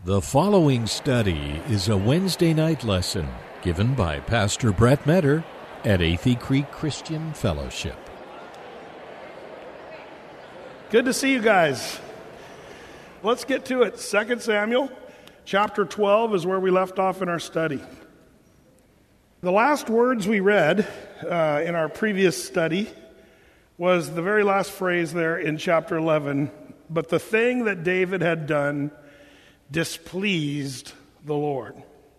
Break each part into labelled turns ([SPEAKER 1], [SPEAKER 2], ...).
[SPEAKER 1] The following study is a Wednesday night lesson given by Pastor Brett Metter at Athey Creek Christian Fellowship.
[SPEAKER 2] Good to see you guys. Let's get to it. 2 Samuel chapter 12 is where we left off in our study. The last words we read in our previous study was the very last phrase there in chapter 11. But the thing that David had done displeased the Lord.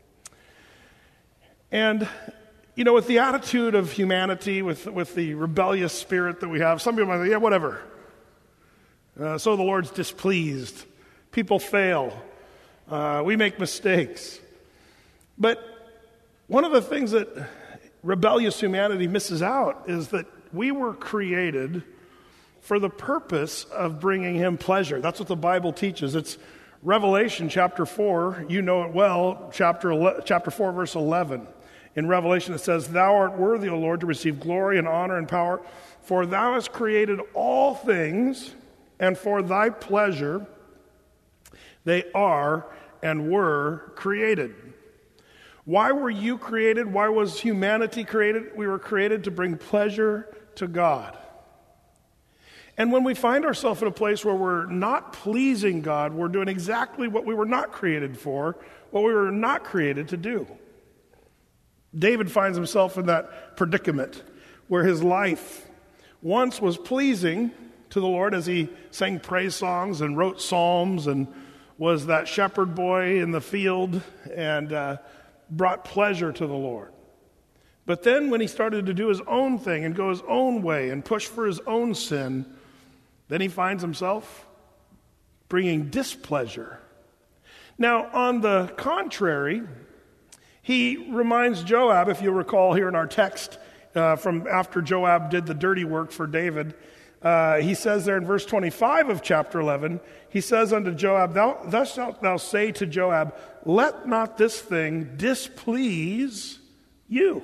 [SPEAKER 2] And, you know, with the attitude of humanity, with the rebellious spirit that we have, some people might say, yeah, whatever. So the Lord's displeased. People fail. We make mistakes. But one of the things that rebellious humanity misses out is that we were created for the purpose of bringing Him pleasure. That's what the Bible teaches. It's Revelation chapter 4, you know it well, chapter 4, verse 11. In Revelation it says, "Thou art worthy, O Lord, to receive glory and honor and power, for Thou hast created all things, and for Thy pleasure they are and were created." Why were you created? Why was humanity created? We were created to bring pleasure to God. And when we find ourselves in a place where we're not pleasing God, we're doing exactly what we were not created for, what we were not created to do. David finds himself in that predicament where his life once was pleasing to the Lord as he sang praise songs and wrote psalms and was that shepherd boy in the field and brought pleasure to the Lord. But then when he started to do his own thing and go his own way and push for his own sin, then he finds himself bringing displeasure. Now, on the contrary, he reminds Joab, if you recall here in our text, from after Joab did the dirty work for David, he says there in verse 25 of chapter 11, he says unto Joab, "Thus shalt thou say to Joab, let not this thing displease you.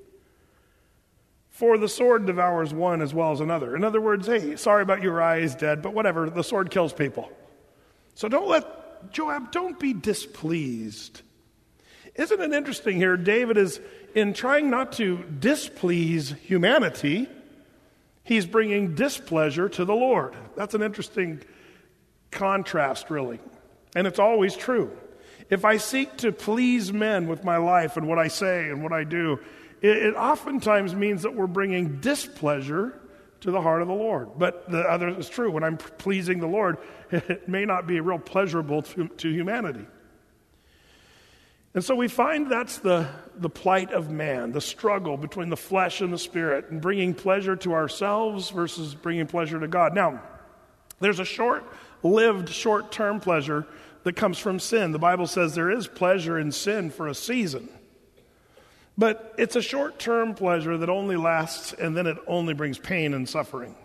[SPEAKER 2] For the sword devours one as well as another." In other words, hey, sorry about Uriah, he's dead, but whatever, the sword kills people. So don't be displeased. Isn't it interesting here? David is, in trying not to displease humanity, he's bringing displeasure to the Lord. That's an interesting contrast, really. And it's always true. If I seek to please men with my life and what I say and what I do, it oftentimes means that we're bringing displeasure to the heart of the Lord. But the other is true. When I'm pleasing the Lord, it may not be real pleasurable to humanity. And so we find that's the plight of man, the struggle between the flesh and the spirit, and bringing pleasure to ourselves versus bringing pleasure to God. Now, there's a short-lived, short-term pleasure that comes from sin. The Bible says there is pleasure in sin for a season. But it's a short-term pleasure that only lasts, and then it only brings pain and suffering.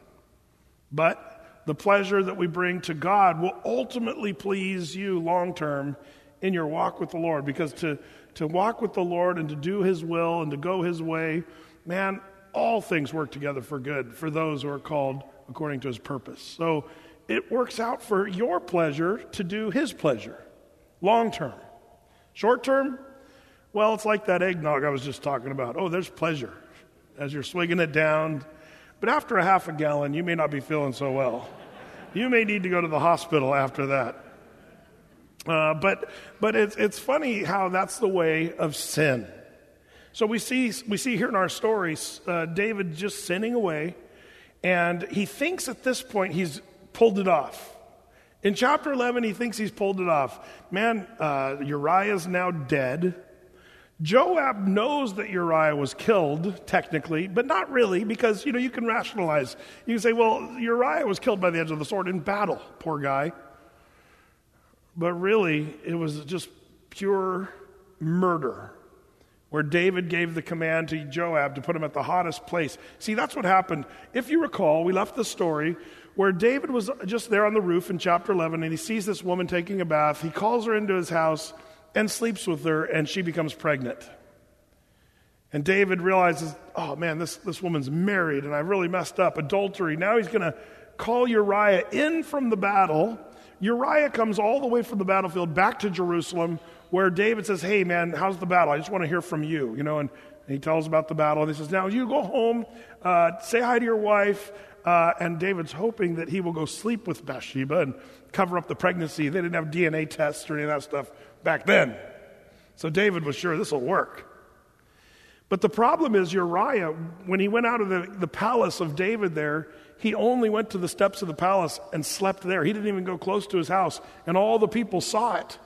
[SPEAKER 2] But the pleasure that we bring to God will ultimately please you long-term in your walk with the Lord. Because to walk with the Lord and to do His will and to go His way, man, all things work together for good for those who are called according to His purpose. So it works out for your pleasure to do His pleasure, long-term. Short-term, well, it's like that eggnog I was just talking about. Oh, there's pleasure as you're swigging it down. But after a half a gallon, you may not be feeling so well. You may need to go to the hospital after that. But it's funny how that's the way of sin. So we see here in our stories, David just sinning away, and he thinks at this point he's pulled it off. In chapter 11, he thinks he's pulled it off. Man, Uriah's now dead. Joab knows that Uriah was killed, technically, but not really, because, you can rationalize. You can say, well, Uriah was killed by the edge of the sword in battle, poor guy. But really, it was just pure murder, where David gave the command to Joab to put him at the hottest place. See, that's what happened. If you recall, we left the story where David was just there on the roof in chapter 11, and he sees this woman taking a bath. He calls her into his house and sleeps with her, and she becomes pregnant. And David realizes, oh man, this woman's married, and I really messed up. Adultery. Now he's going to call Uriah in from the battle, Uriah comes all the way from the battlefield back to Jerusalem, where David says, hey man, how's the battle? I just want to hear from you, and he tells about the battle, and he says, now you go home, say hi to your wife, and David's hoping that he will go sleep with Bathsheba and cover up the pregnancy. They didn't have DNA tests or any of that stuff back then. So David was sure this will work. But the problem is Uriah, when he went out of the palace of David there, he only went to the steps of the palace and slept there. He didn't even go close to his house, and all the people saw it.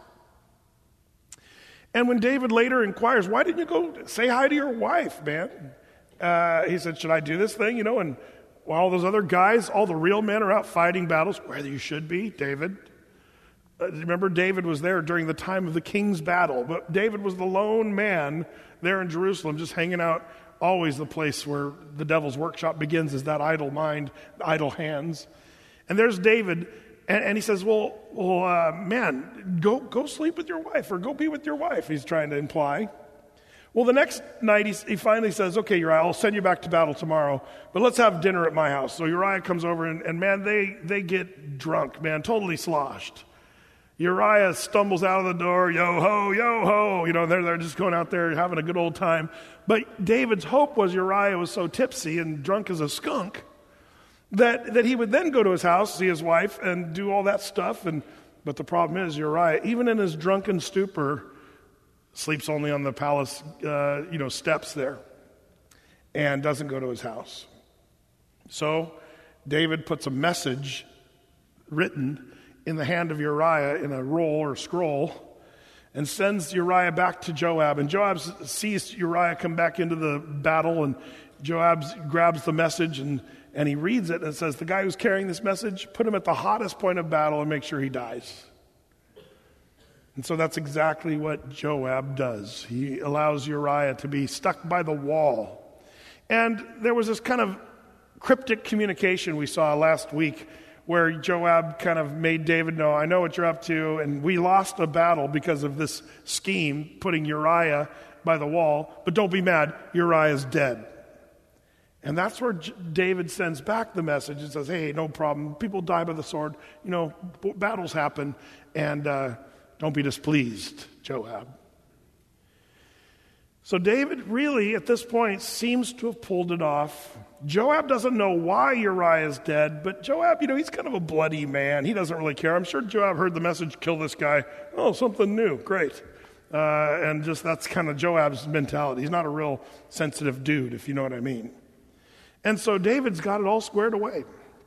[SPEAKER 2] And when David later inquires, why didn't you go say hi to your wife, man? He said, should I do this thing? And while all those other guys, all the real men are out fighting battles, where you should be, David. Remember, David was there during the time of the king's battle, but David was the lone man there in Jerusalem, just hanging out. Always the place where the devil's workshop begins is that idle mind, idle hands. And there's David, and he says, well, man, go sleep with your wife, or go be with your wife, he's trying to imply. Well, the next night, he finally says, okay, Uriah, I'll send you back to battle tomorrow, but let's have dinner at my house. So Uriah comes over, and man, they get drunk, man, totally sloshed. Uriah stumbles out of the door, yo-ho, yo-ho. They're just going out there having a good old time. But David's hope was Uriah was so tipsy and drunk as a skunk that he would then go to his house, see his wife, and do all that stuff. But the problem is Uriah, even in his drunken stupor, sleeps only on the palace steps there and doesn't go to his house. So David puts a message written in the hand of Uriah in a roll or scroll, and sends Uriah back to Joab. And Joab sees Uriah come back into the battle, and Joab grabs the message and he reads it, and it says, the guy who's carrying this message, put him at the hottest point of battle and make sure he dies. And so that's exactly what Joab does. He allows Uriah to be stuck by the wall. And there was this kind of cryptic communication we saw last week where Joab kind of made David know, I know what you're up to, and we lost a battle because of this scheme, putting Uriah by the wall, but don't be mad, Uriah's dead. And that's where David sends back the message and says, hey, no problem, people die by the sword, battles happen, and don't be displeased, Joab. So David really, at this point, seems to have pulled it off. Joab doesn't know why Uriah is dead, but Joab, he's kind of a bloody man. He doesn't really care. I'm sure Joab heard the message, kill this guy. Oh, something new. Great. And just that's kind of Joab's mentality. He's not a real sensitive dude, if you know what I mean. And so David's got it all squared away.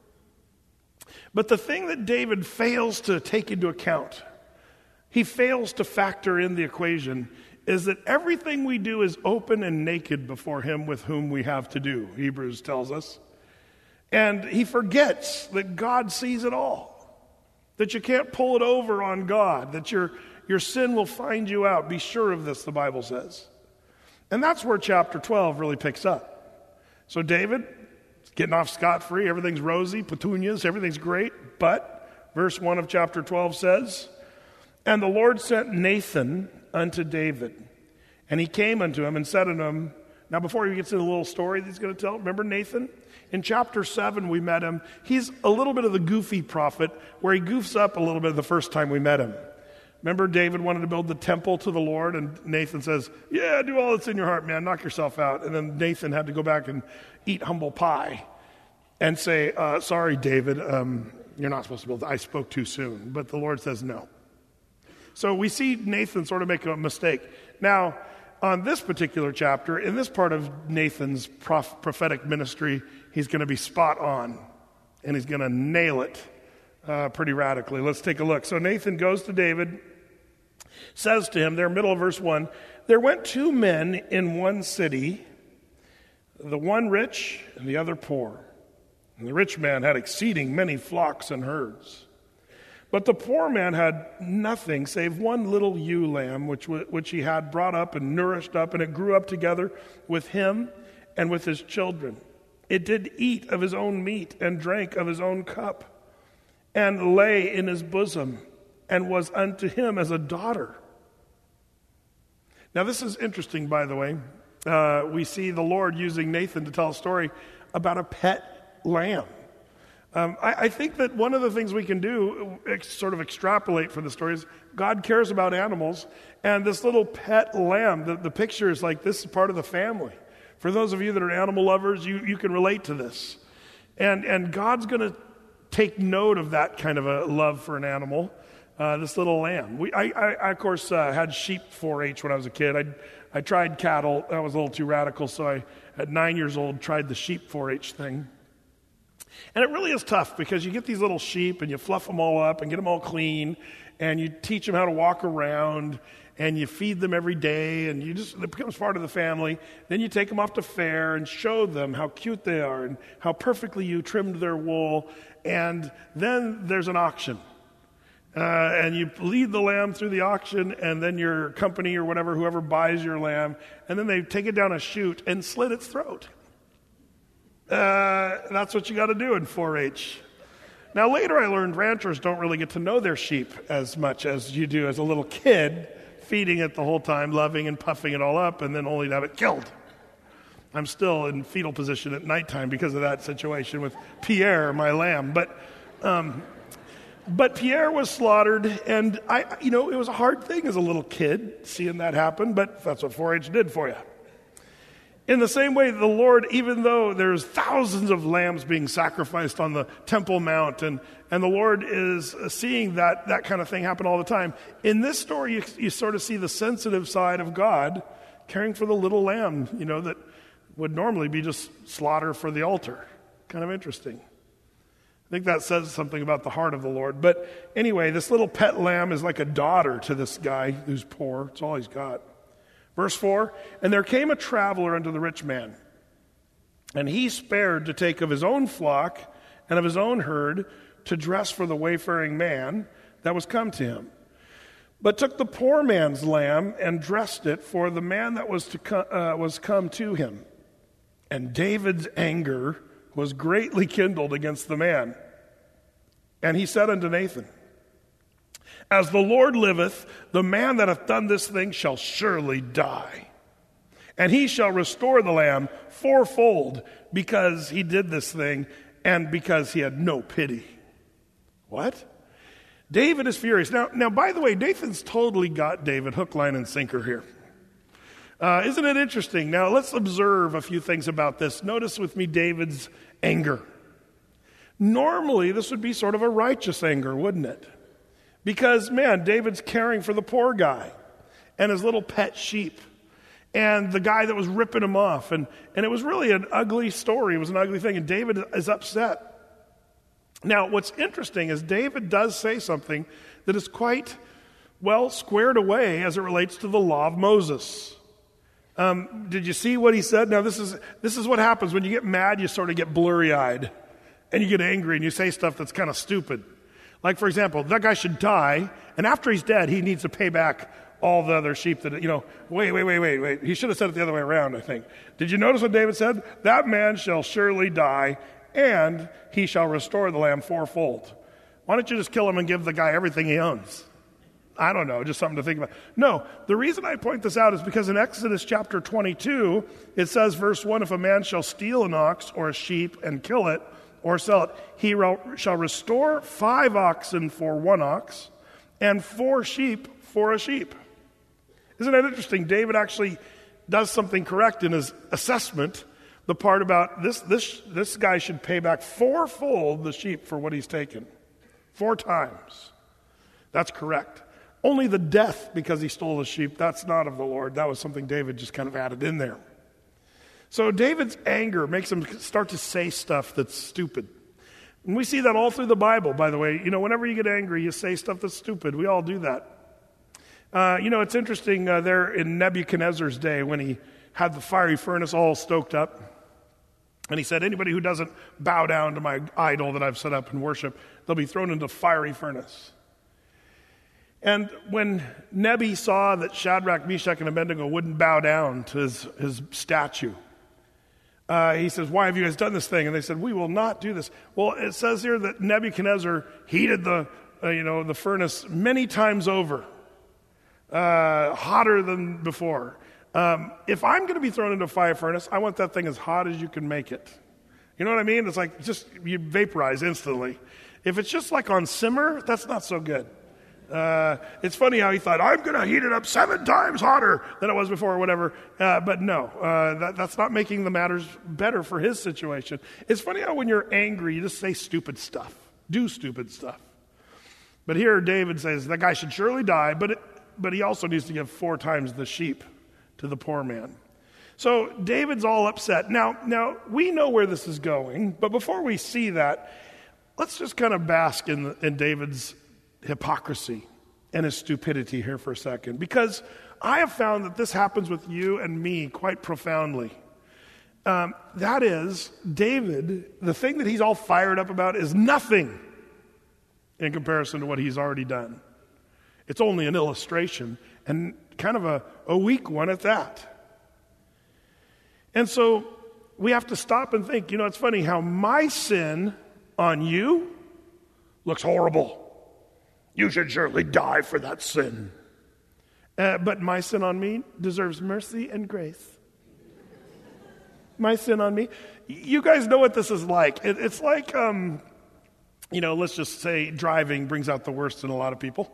[SPEAKER 2] But the thing that David fails to take into account, he fails to factor in the equation, is that everything we do is open and naked before him with whom we have to do, Hebrews tells us. And he forgets that God sees it all, that you can't pull it over on God, that your sin will find you out. Be sure of this, the Bible says. And that's where chapter 12 really picks up. So David is getting off scot-free, everything's rosy, petunias, everything's great, but verse 1 of chapter 12 says, and the Lord sent Nathan unto David. And he came unto him and said unto him, now before he gets into the little story that he's going to tell, remember Nathan? In chapter 7 we met him. He's a little bit of the goofy prophet where he goofs up a little bit the first time we met him. Remember David wanted to build the temple to the Lord, and Nathan says, yeah, do all that's in your heart, man, knock yourself out. And then Nathan had to go back and eat humble pie and say, sorry, David, you're not supposed to build it. I spoke too soon. But the Lord says no. So we see Nathan sort of make a mistake. Now, on this particular chapter, in this part of Nathan's prophetic ministry, he's going to be spot on, and he's going to nail it pretty radically. Let's take a look. So Nathan goes to David, says to him, there, middle of verse 1, there went two men in one city, the one rich and the other poor. And the rich man had exceeding many flocks and herds. But the poor man had nothing save one little ewe lamb, which he had brought up and nourished up, and it grew up together with him and with his children. It did eat of his own meat and drank of his own cup, and lay in his bosom, and was unto him as a daughter. Now this is interesting, by the way. We see the Lord using Nathan to tell a story about a pet lamb. I think that one of the things we can do, sort of extrapolate from the story, is God cares about animals, and this little pet lamb, the picture is like this is part of the family. For those of you that are animal lovers, you can relate to this. And God's going to take note of that kind of a love for an animal, this little lamb. I of course, had sheep 4-H when I was a kid. I tried cattle. That was a little too radical, so I, at 9 years old, tried the sheep 4-H thing. And it really is tough because you get these little sheep and you fluff them all up and get them all clean and you teach them how to walk around and you feed them every day and it becomes part of the family. Then you take them off to fair and show them how cute they are and how perfectly you trimmed their wool. And then there's an auction. And you lead the lamb through the auction, and then your company or whatever, whoever buys your lamb, and then they take it down a chute and slit its throat. That's what you got to do in 4-H. Now later I learned ranchers don't really get to know their sheep as much as you do as a little kid, feeding it the whole time, loving and puffing it all up, and then only to have it killed. I'm still in fetal position at nighttime because of that situation with Pierre, my lamb. But Pierre was slaughtered, and it was a hard thing as a little kid seeing that happen, but that's what 4-H did for you. In the same way, the Lord, even though there's thousands of lambs being sacrificed on the Temple Mount, and the Lord is seeing that kind of thing happen all the time, in this story you sort of see the sensitive side of God caring for the little lamb, that would normally be just slaughter for the altar. Kind of interesting. I think that says something about the heart of the Lord. But anyway, this little pet lamb is like a daughter to this guy who's poor. It's all he's got. Verse 4, and there came a traveler unto the rich man, and he spared to take of his own flock and of his own herd to dress for the wayfaring man that was come to him, but took the poor man's lamb and dressed it for the man that was come to him. And David's anger was greatly kindled against the man. And he said unto Nathan, as the Lord liveth, the man that hath done this thing shall surely die. And he shall restore the lamb fourfold because he did this thing and because he had no pity. What? David is furious. Now, by the way, Nathan's totally got David hook, line, and sinker here. Isn't it interesting? Now, let's observe a few things about this. Notice with me David's anger. Normally, this would be sort of a righteous anger, wouldn't it? Because, man, David's caring for the poor guy and his little pet sheep and the guy that was ripping him off. And it was really an ugly story. It was an ugly thing, and David is upset. Now, what's interesting is David does say something that is quite well squared away as it relates to the law of Moses. Did you see what he said? Now, this is what happens when you get mad. You sort of get blurry-eyed, and you get angry, and you say stuff that's kind of stupid. Like, for example, that guy should die, and after he's dead, he needs to pay back all the other sheep that, wait. He should have said it the other way around, I think. Did you notice what David said? That man shall surely die, and he shall restore the lamb fourfold. Why don't you just kill him and give the guy everything he owns? I don't know, just something to think about. No, the reason I point this out is because in Exodus chapter 22, it says, verse 1, if a man shall steal an ox or a sheep and kill it, or sell it, he shall restore 5 oxen for 1 ox, and 4 sheep for a sheep. Isn't that interesting? David actually does something correct in his assessment. The part about this guy should pay back fourfold the sheep for what he's taken. 4 times. That's correct. Only the death because he stole the sheep, that's not of the Lord. That was something David just kind of added in there. So David's anger makes him start to say stuff that's stupid. And we see that all through the Bible, by the way. Whenever you get angry, you say stuff that's stupid. We all do that. It's interesting there in Nebuchadnezzar's day when he had the fiery furnace all stoked up. And he said, anybody who doesn't bow down to my idol that I've set up and worship, they'll be thrown into the fiery furnace. And when Nebi saw that Shadrach, Meshach, and Abednego wouldn't bow down to his statue, he says, why have you guys done this thing? And they said, we will not do this. Well, it says here that Nebuchadnezzar heated the furnace many times over, hotter than before. If I'm going to be thrown into a fire furnace, I want that thing as hot as you can make it. You know what I mean? It's like just you vaporize instantly. If it's just like on simmer, that's not so good. It's funny how he thought, I'm going to heat it up 7 times hotter than it was before or whatever. But no, that's not making the matters better for his situation. It's funny how when you're angry, you just say stupid stuff, do stupid stuff. But here David says, that guy should surely die, but he also needs to give 4 times the sheep to the poor man. So David's all upset. Now we know where this is going, but before we see that, let's just kind of bask in David's hypocrisy and his stupidity here for a second, because I have found that this happens with you and me quite profoundly. That is, David, the thing that he's all fired up about is nothing in comparison to what he's already done. It's only an illustration, and kind of a weak one at that. And so we have to stop and think, it's funny how my sin on you looks horrible. You should surely die for that sin. But my sin on me deserves mercy and grace. My sin on me. You guys know what this is like. It's like, let's just say driving brings out the worst in a lot of people.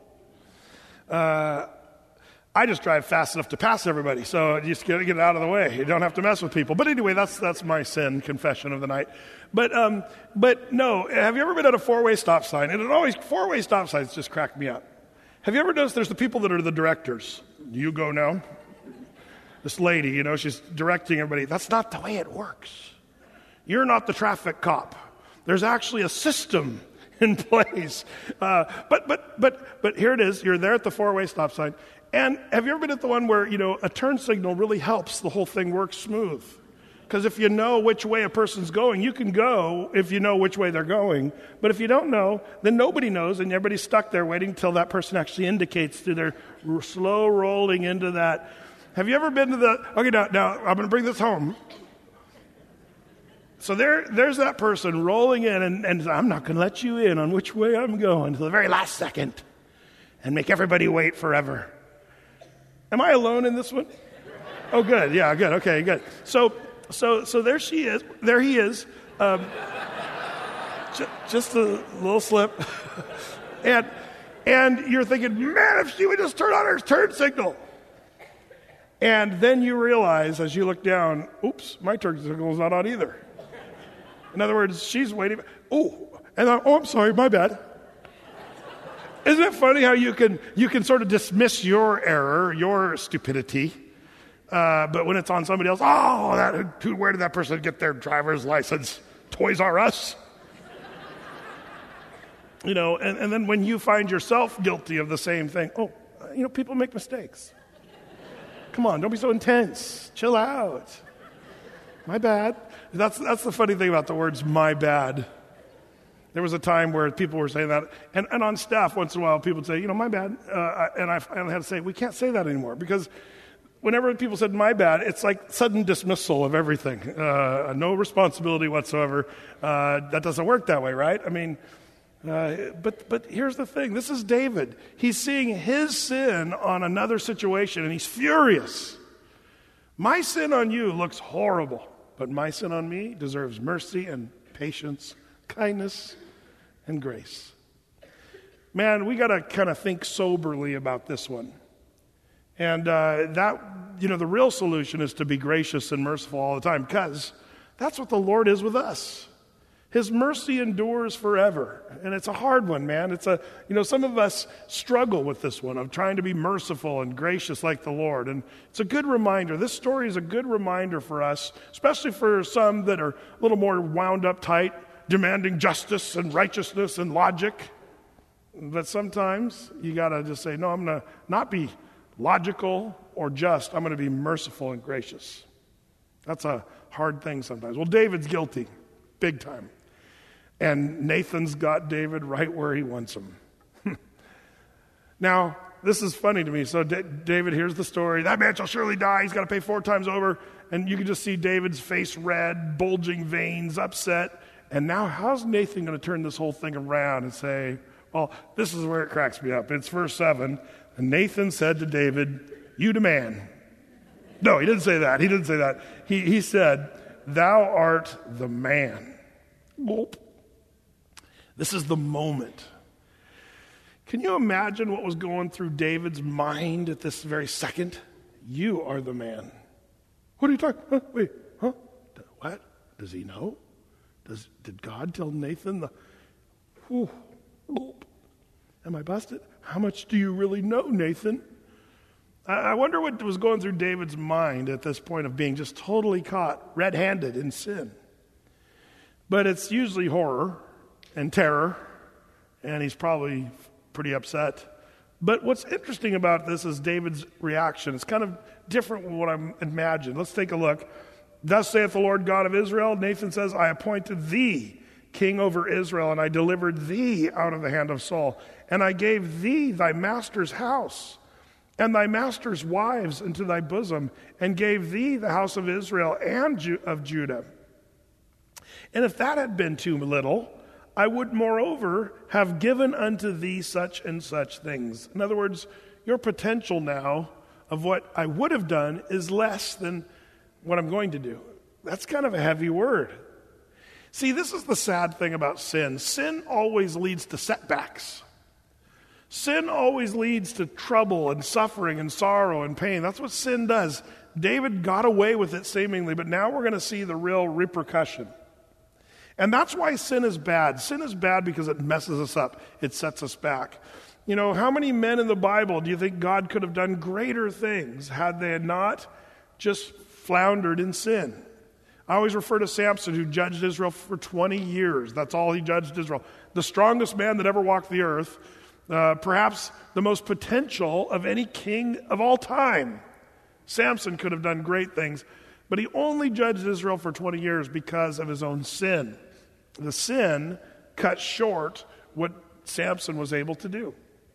[SPEAKER 2] I just drive fast enough to pass everybody, so you just get it out of the way. You don't have to mess with people. But anyway, that's my sin confession of the night. But no, have you ever been at a 4-way stop sign? And 4-way stop signs just crack me up. Have you ever noticed there's the people that are the directors? You go now. This lady, she's directing everybody. That's not the way it works. You're not the traffic cop. There's actually a system in place. But here it is. You're there at the 4-way stop sign. And have you ever been at the one where, a turn signal really helps the whole thing work smooth? Because if you know which way a person's going, you can go if you know which way they're going. But if you don't know, then nobody knows, and everybody's stuck there waiting until that person actually indicates through their slow rolling into that. Have you ever been to okay, now I'm going to bring this home. So there's that person rolling in, and I'm not going to let you in on which way I'm going until the very last second and make everybody wait forever. Am I alone in this one? Oh, good. Yeah, good. Okay, good. So there she is. There he is. Just a little slip. and you're thinking, man, if she would just turn on her turn signal. And then you realize as you look down, oops, my turn signal is not on either. In other words, she's waiting. I'm sorry, my bad. Isn't it funny how you can sort of dismiss your error, your stupidity, but when it's on somebody else, where did that person get their driver's license? Toys R Us? And then when you find yourself guilty of the same thing, people make mistakes. Come on, don't be so intense. Chill out. My bad. That's the funny thing about the words, my bad. There was a time where people were saying that, and on staff, once in a while, people would say, my bad. And I had to say, we can't say that anymore, because whenever people said my bad, it's like sudden dismissal of everything. No responsibility whatsoever. That doesn't work that way, right? I mean, but here's the thing. This is David. He's seeing his sin on another situation, and he's furious. My sin on you looks horrible, but my sin on me deserves mercy and patience, kindness, and grace. Man, we got to kind of think soberly about this one. And the real solution is to be gracious and merciful all the time, because that's what the Lord is with us. His mercy endures forever. And it's a hard one, man. Some of us struggle with this one of trying to be merciful and gracious like the Lord. And it's a good reminder. This story is a good reminder for us, especially for some that are a little more wound up tight, demanding justice and righteousness and logic. But sometimes you got to just say, no, I'm going to not be logical or just. I'm going to be merciful and gracious. That's a hard thing sometimes. Well, David's guilty, big time. And Nathan's got David right where he wants him. Now, this is funny to me. So David hears the story. That man shall surely die. He's got to pay 4 times over. And you can just see David's face red, bulging veins, upset. And now how's Nathan going to turn this whole thing around and say, well, this is where it cracks me up. It's verse 7. And Nathan said to David, you demand. No, he didn't say that. He said, thou art the man. Boop. This is the moment. Can you imagine what was going through David's mind at this very second? You are the man. What are you talking? Wait, huh? What? Does he know? Did God tell Nathan Am I busted? How much do you really know, Nathan? I wonder what was going through David's mind at this point of being just totally caught red-handed in sin. But it's usually horror and terror, and he's probably pretty upset. But what's interesting about this is David's reaction. It's kind of different from what I imagined. Let's take a look. Thus saith the Lord God of Israel, Nathan says, I appointed thee king over Israel, and I delivered thee out of the hand of Saul. And I gave thee thy master's house, and thy master's wives into thy bosom, and gave thee the house of Israel and of Judah. And if that had been too little, I would moreover have given unto thee such and such things. In other words, your potential now of what I would have done is less than what I'm going to do. That's kind of a heavy word. See, this is the sad thing about sin. Sin always leads to setbacks. Sin always leads to trouble and suffering and sorrow and pain. That's what sin does. David got away with it seemingly, but now we're going to see the real repercussion. And that's why sin is bad. Sin is bad because it messes us up. It sets us back. You know, how many men in the Bible do you think God could have done greater things had they not just floundered in sin? I always refer to Samson, who judged Israel for 20 years. That's all he judged Israel. The strongest man that ever walked the earth, perhaps the most potential of any king of all time. Samson could have done great things, but he only judged Israel for 20 years because of his own sin. The sin cut short what Samson was able to do.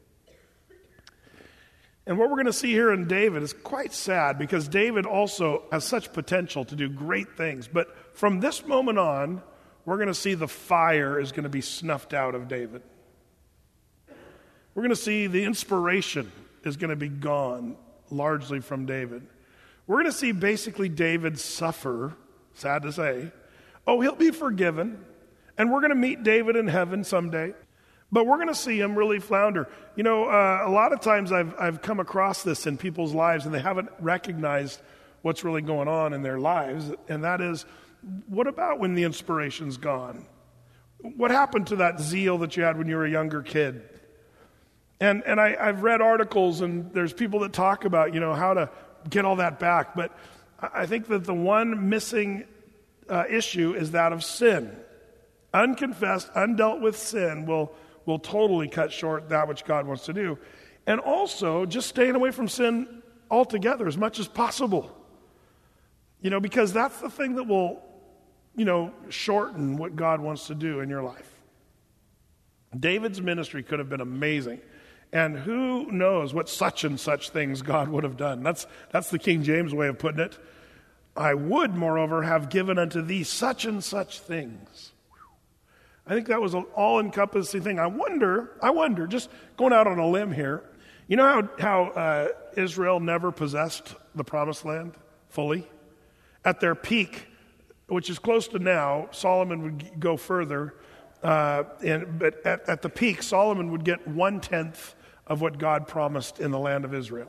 [SPEAKER 2] And what we're going to see here in David is quite sad, because David also has such potential to do great things. But from this moment on, we're going to see the fire is going to be snuffed out of David. We're going to see the inspiration is going to be gone largely from David. We're going to see basically David suffer, sad to say. Oh, he'll be forgiven, and we're going to meet David in heaven someday. But we're going to see him really flounder. You know, a lot of times I've come across this in people's lives, and they haven't recognized what's really going on in their lives. And that is, what about when the inspiration's gone? What happened to that zeal that you had when you were a younger kid? And I've read articles, and there's people that talk about, you know, how to get all that back. But I think that the one missing issue is that of sin. Unconfessed, undealt with sin will totally cut short that which God wants to do. And also, just staying away from sin altogether as much as possible. You know, because that's the thing that will, you know, shorten what God wants to do in your life. David's ministry could have been amazing. And who knows what such and such things God would have done. That's the King James way of putting it. I would, moreover, have given unto thee such and such things. I think that was an all-encompassing thing. I wonder, just going out on a limb here, you know how Israel never possessed the Promised Land fully? At their peak, which is close to now, Solomon would go further, but at the peak, Solomon would get 1/10 of what God promised in the land of Israel.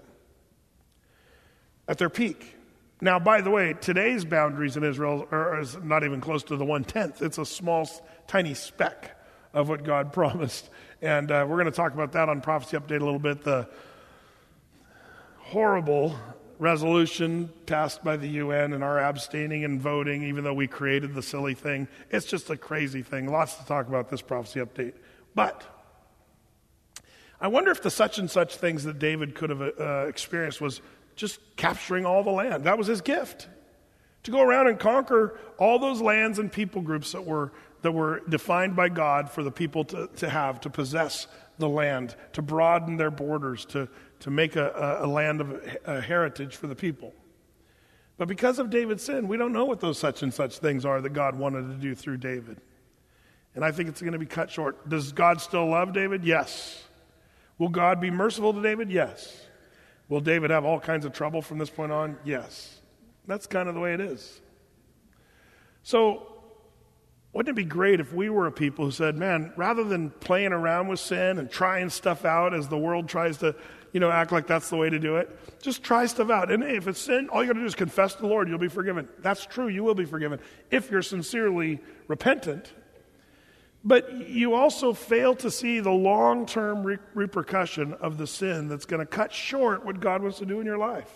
[SPEAKER 2] At their peak. Now, by the way, today's boundaries in Israel are not even close to the 1/10. It's a small, tiny speck of what God promised. And we're going to talk about that on Prophecy Update a little bit. The horrible resolution passed by the UN and our abstaining and voting, even though we created the silly thing. It's just a crazy thing. Lots to talk about this Prophecy Update. But I wonder if the such and such things that David could have experienced was just capturing all the land. That was his gift. To go around and conquer all those lands and people groups that were defined by God for the people to possess the land, to broaden their borders, to make a land of a heritage for the people. But because of David's sin, we don't know what those such and such things are that God wanted to do through David. And I think it's going to be cut short. Does God still love David? Yes. Will God be merciful to David? Yes. Will David have all kinds of trouble from this point on? Yes. That's kind of the way it is. So, Wouldn't it be great if we were a people who said, man, rather than playing around with sin and trying stuff out as the world tries to, act like that's the way to do it, just try stuff out. And if it's sin, all you got to do is confess to the Lord, you'll be forgiven. That's true, you will be forgiven if you're sincerely repentant. But you also fail to see the long-term repercussion of the sin that's going to cut short what God wants to do in your life.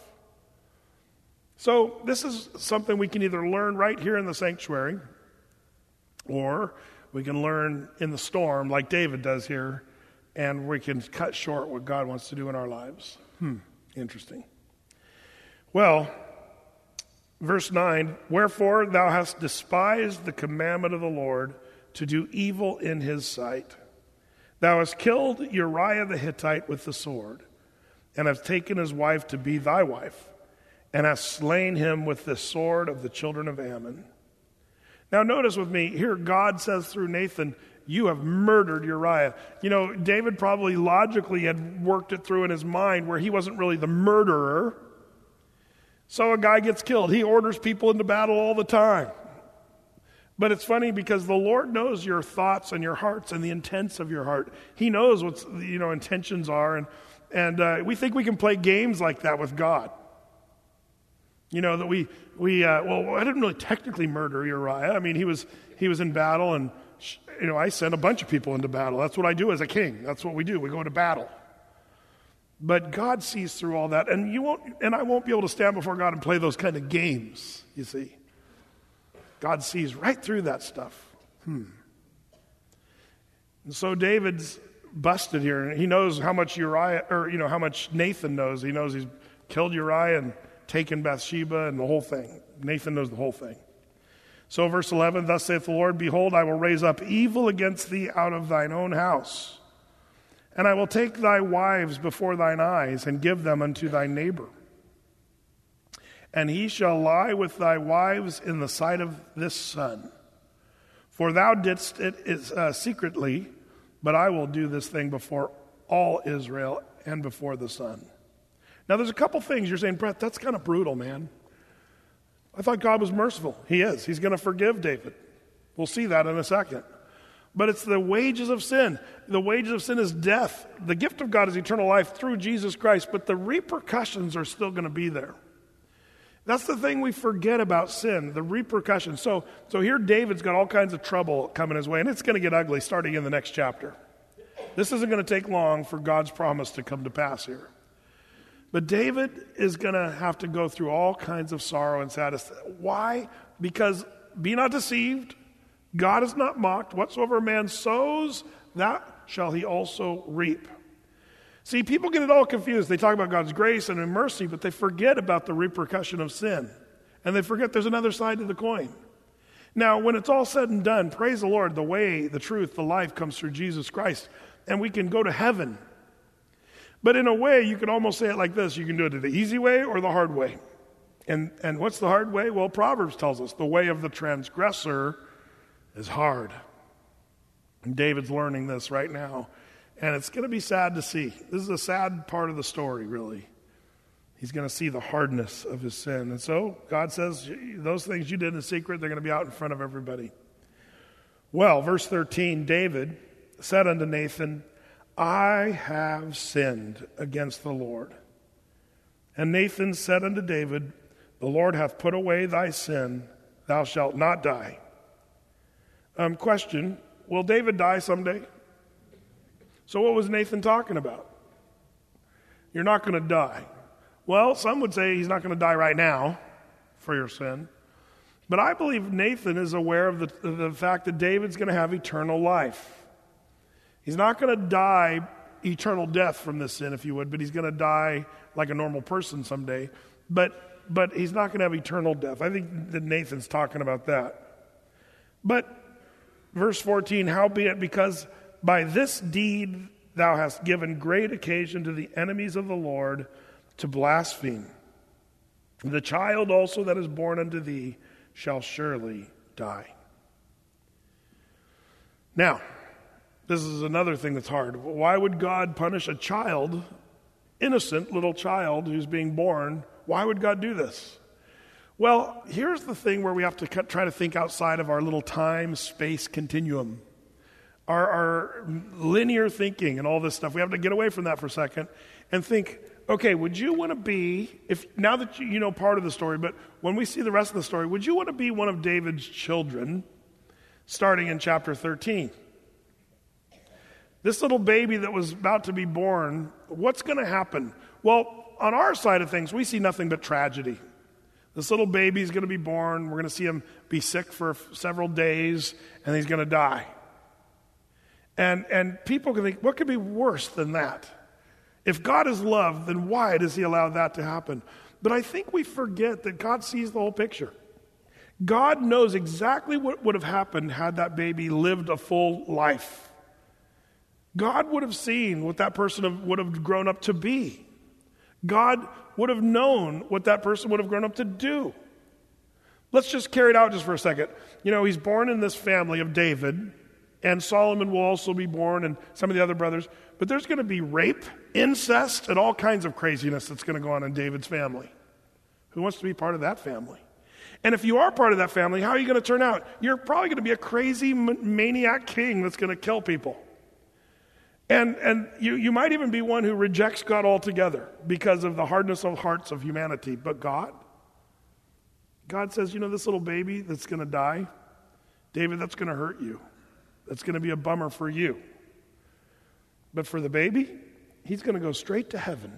[SPEAKER 2] So this is something we can either learn right here in the sanctuary, or we can learn in the storm like David does here, and we can cut short what God wants to do in our lives. Interesting. Well, verse 9, wherefore thou hast despised the commandment of the Lord to do evil in his sight. Thou hast killed Uriah the Hittite with the sword, and hast taken his wife to be thy wife, and hast slain him with the sword of the children of Ammon. Now notice with me, here God says through Nathan, you have murdered Uriah. David probably logically had worked it through in his mind where he wasn't really the murderer. So a guy gets killed. He orders people into battle all the time. But it's funny because the Lord knows your thoughts and your hearts and the intents of your heart. He knows what intentions are. And we think we can play games like that with God. That I didn't really technically murder Uriah. I mean, he was in battle, and I sent a bunch of people into battle. That's what I do as a king. That's what we do. We go into battle. But God sees through all that, and I won't be able to stand before God and play those kind of games. You see, God sees right through that stuff. And so David's busted here, and he knows how much how much Nathan knows. He knows he's killed Uriah and taken Bathsheba and the whole thing. Nathan knows the whole thing. So verse 11, thus saith the Lord, behold, I will raise up evil against thee out of thine own house, and I will take thy wives before thine eyes, and give them unto thy neighbor. And he shall lie with thy wives in the sight of this sun. For thou didst it secretly, but I will do this thing before all Israel and before the sun. Now, there's a couple things you're saying, Brett, that's kind of brutal, man. I thought God was merciful. He is. He's going to forgive David. We'll see that in a second. But it's the wages of sin. The wages of sin is death. The gift of God is eternal life through Jesus Christ, but the repercussions are still going to be there. That's the thing we forget about sin, the repercussions. So here David's got all kinds of trouble coming his way, and it's going to get ugly starting in the next chapter. This isn't going to take long for God's promise to come to pass here. But David is going to have to go through all kinds of sorrow and sadness. Why? Because be not deceived. God is not mocked. Whatsoever a man sows, that shall he also reap. See, people get it all confused. They talk about God's grace and mercy, but they forget about the repercussion of sin. And they forget there's another side to the coin. Now, when it's all said and done, praise the Lord, the way, the truth, the life comes through Jesus Christ. And we can go to heaven. But in a way, you can almost say it like this. You can do it the easy way or the hard way. And what's the hard way? Well, Proverbs tells us the way of the transgressor is hard. And David's learning this right now. And it's going to be sad to see. This is a sad part of the story, really. He's going to see the hardness of his sin. And so God says, those things you did in secret, they're going to be out in front of everybody. Well, verse 13, David said unto Nathan, I have sinned against the Lord. And Nathan said unto David, the Lord hath put away thy sin, thou shalt not die. Question, will David die someday? So what was Nathan talking about? You're not going to die. Well, some would say he's not going to die right now for your sin. But I believe Nathan is aware of the fact that David's going to have eternal life. He's not going to die eternal death from this sin, if you would, but he's going to die like a normal person someday. But he's not going to have eternal death. I think that Nathan's talking about that. But verse 14, howbeit because by this deed thou hast given great occasion to the enemies of the Lord to blaspheme. The child also that is born unto thee shall surely die. Now, this is another thing that's hard. Why would God punish a child, innocent little child who's being born? Why would God do this? Well, here's the thing where we have to try to think outside of our little time-space continuum. Our linear thinking and all this stuff. We have to get away from that for a second and think, okay, would you want to be, now that you know part of the story, but when we see the rest of the story, would you want to be one of David's children starting in chapter 13? This little baby that was about to be born, what's going to happen? Well, on our side of things, we see nothing but tragedy. This little baby is going to be born. We're going to see him be sick for several days, and he's going to die. And people can think, what could be worse than that? If God is love, then why does he allow that to happen? But I think we forget that God sees the whole picture. God knows exactly what would have happened had that baby lived a full life. God would have seen what that person would have grown up to be. God would have known what that person would have grown up to do. Let's just carry it out just for a second. He's born in this family of David, and Solomon will also be born, and some of the other brothers. But there's going to be rape, incest, and all kinds of craziness that's going to go on in David's family. Who wants to be part of that family? And if you are part of that family, how are you going to turn out? You're probably going to be a crazy maniac king that's going to kill people. And you might even be one who rejects God altogether because of the hardness of hearts of humanity. But God says, this little baby that's going to die, David, that's going to hurt you. That's going to be a bummer for you. But for the baby, he's going to go straight to heaven.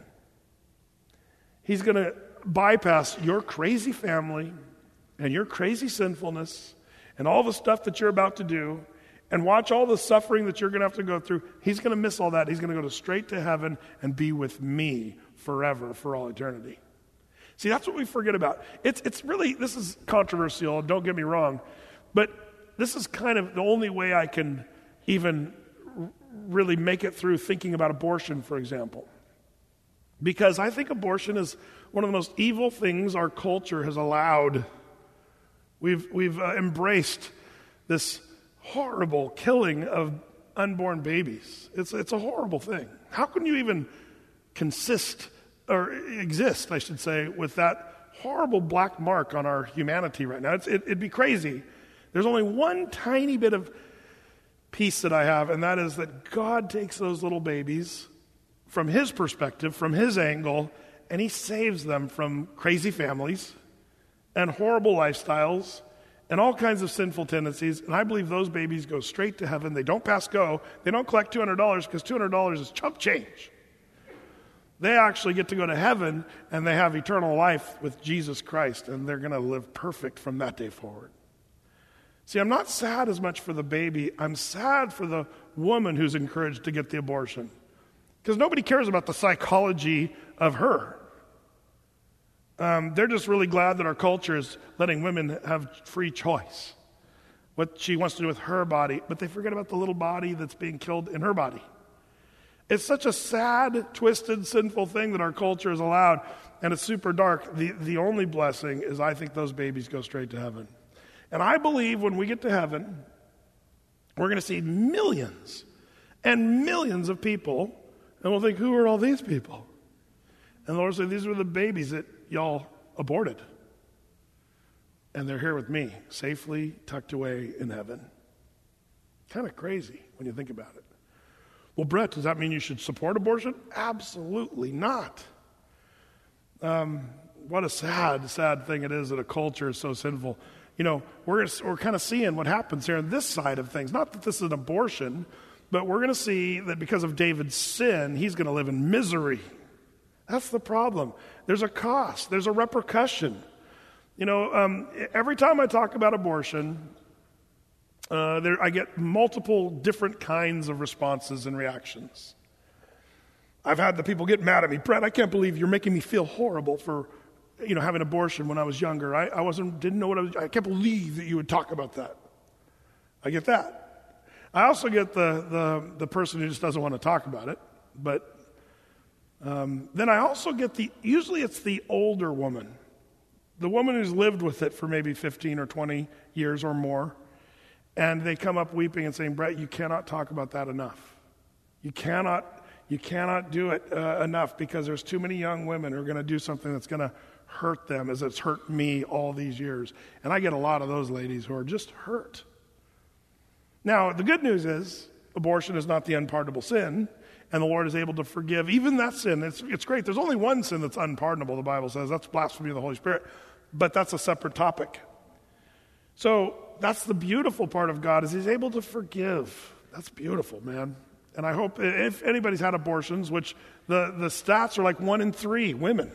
[SPEAKER 2] He's going to bypass your crazy family and your crazy sinfulness and all the stuff that you're about to do and watch all the suffering that you're going to have to go through. He's going to miss all that. He's going to go straight to heaven and be with me forever, for all eternity. See, that's what we forget about. It's really, this is controversial, don't get me wrong, but this is kind of the only way I can even really make it through thinking about abortion, for example. Because I think abortion is one of the most evil things our culture has allowed. We've embraced this horrible killing of unborn babies. It's a horrible thing. How can you even exist, I should say, with that horrible black mark on our humanity right now? It'd be crazy. There's only one tiny bit of peace that I have, and that is that God takes those little babies from his perspective, from his angle, and he saves them from crazy families and horrible lifestyles and all kinds of sinful tendencies. And I believe those babies go straight to heaven. They don't pass go. They don't collect $200 because $200 is chump change. They actually get to go to heaven, and they have eternal life with Jesus Christ, and they're going to live perfect from that day forward. See, I'm not sad as much for the baby. I'm sad for the woman who's encouraged to get the abortion. Because nobody cares about the psychology of her. They're just really glad that our culture is letting women have free choice. What she wants to do with her body. But they forget about the little body that's being killed in her body. It's such a sad, twisted, sinful thing that our culture has allowed. And it's super dark. The only blessing is I think those babies go straight to heaven. And I believe when we get to heaven, we're going to see millions and millions of people, and we'll think, who are all these people? And the Lord said, these were the babies that y'all aborted. And they're here with me, safely tucked away in heaven. Kind of crazy when you think about it. Well, Brett, does that mean you should support abortion? Absolutely not. What a sad, sad thing it is that a culture is so sinful. We're kind of seeing what happens here on this side of things. Not that this is an abortion, but we're going to see that because of David's sin, he's going to live in misery. That's the problem. There's a cost. There's a repercussion. Every time I talk about abortion, I get multiple different kinds of responses and reactions. I've had the people get mad at me. Brett, I can't believe you're making me feel horrible for having abortion when I was younger. I didn't know what I can't believe that you would talk about that. I get that. I also get the person who just doesn't want to talk about it. But then I also get usually it's the older woman. The woman who's lived with it for maybe 15 or 20 years or more. And they come up weeping and saying, Brett, you cannot talk about that enough. You You cannot do it enough, because there's too many young women who are going to do something that's going to hurt them as it's hurt me all these years. And I get a lot of those ladies who are just hurt. Now, the good news is abortion is not the unpardonable sin, and the Lord is able to forgive even that sin. It's great. There's only one sin that's unpardonable, the Bible says. That's blasphemy of the Holy Spirit. But that's a separate topic. So that's the beautiful part of God, is he's able to forgive. That's beautiful, man. And I hope if anybody's had abortions, which the stats are like 1 in 3 women.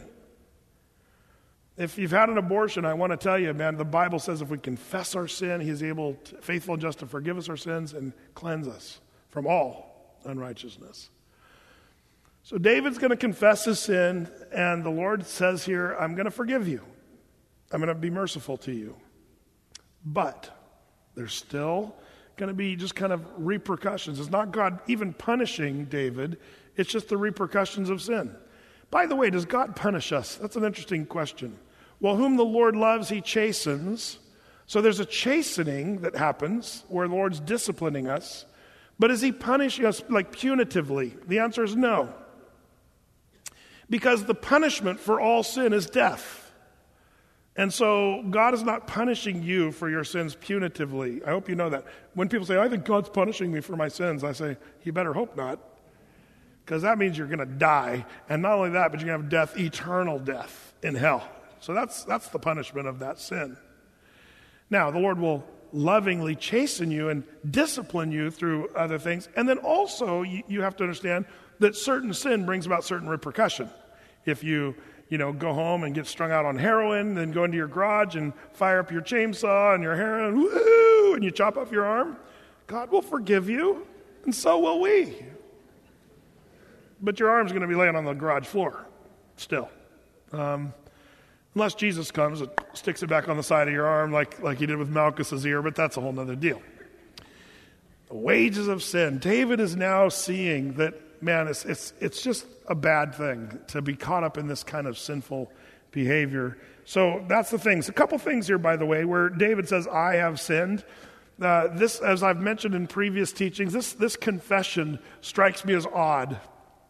[SPEAKER 2] If you've had an abortion, I want to tell you, man, the Bible says if we confess our sin, he is able, faithful and just, to forgive us our sins and cleanse us from all unrighteousness. So David's going to confess his sin, and the Lord says here, I'm going to forgive you. I'm going to be merciful to you. But there's still going to be just kind of repercussions. It's not God even punishing David. It's just the repercussions of sin. By the way, does God punish us? That's an interesting question. Well, whom the Lord loves, he chastens. So there's a chastening that happens where the Lord's disciplining us. But is he punishing us like punitively? The answer is no. Because the punishment for all sin is death. And so God is not punishing you for your sins punitively. I hope you know that. When people say, I think God's punishing me for my sins, I say, you better hope not. Because that means you're going to die. And not only that, but you're going to have death, eternal death in hell. So that's the punishment of that sin. Now, the Lord will lovingly chasten you and discipline you through other things. And then also, you have to understand that certain sin brings about certain repercussion. If you go home and get strung out on heroin, then go into your garage and fire up your chainsaw and your heroin, woo, and you chop off your arm, God will forgive you, and so will we. But your arm's going to be laying on the garage floor still. Unless Jesus comes and sticks it back on the side of your arm like he did with Malchus's ear, but that's a whole other deal. The wages of sin. David is now seeing that, man, it's just a bad thing to be caught up in this kind of sinful behavior. So that's the things. A couple things here, by the way, where David says, I have sinned. This, as I've mentioned in previous teachings, this confession strikes me as odd.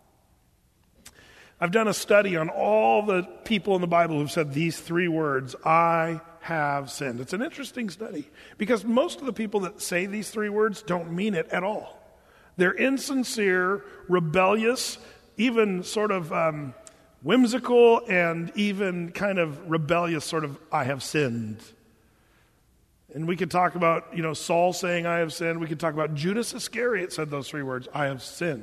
[SPEAKER 2] I've done a study on all the people in the Bible who've said these 3 words, I have sinned. It's an interesting study because most of the people that say these 3 words don't mean it at all. They're insincere, rebellious, even sort of whimsical, and even kind of rebellious sort of, I have sinned. And we could talk about, Saul saying, I have sinned. We could talk about Judas Iscariot said those 3 words, I have sinned.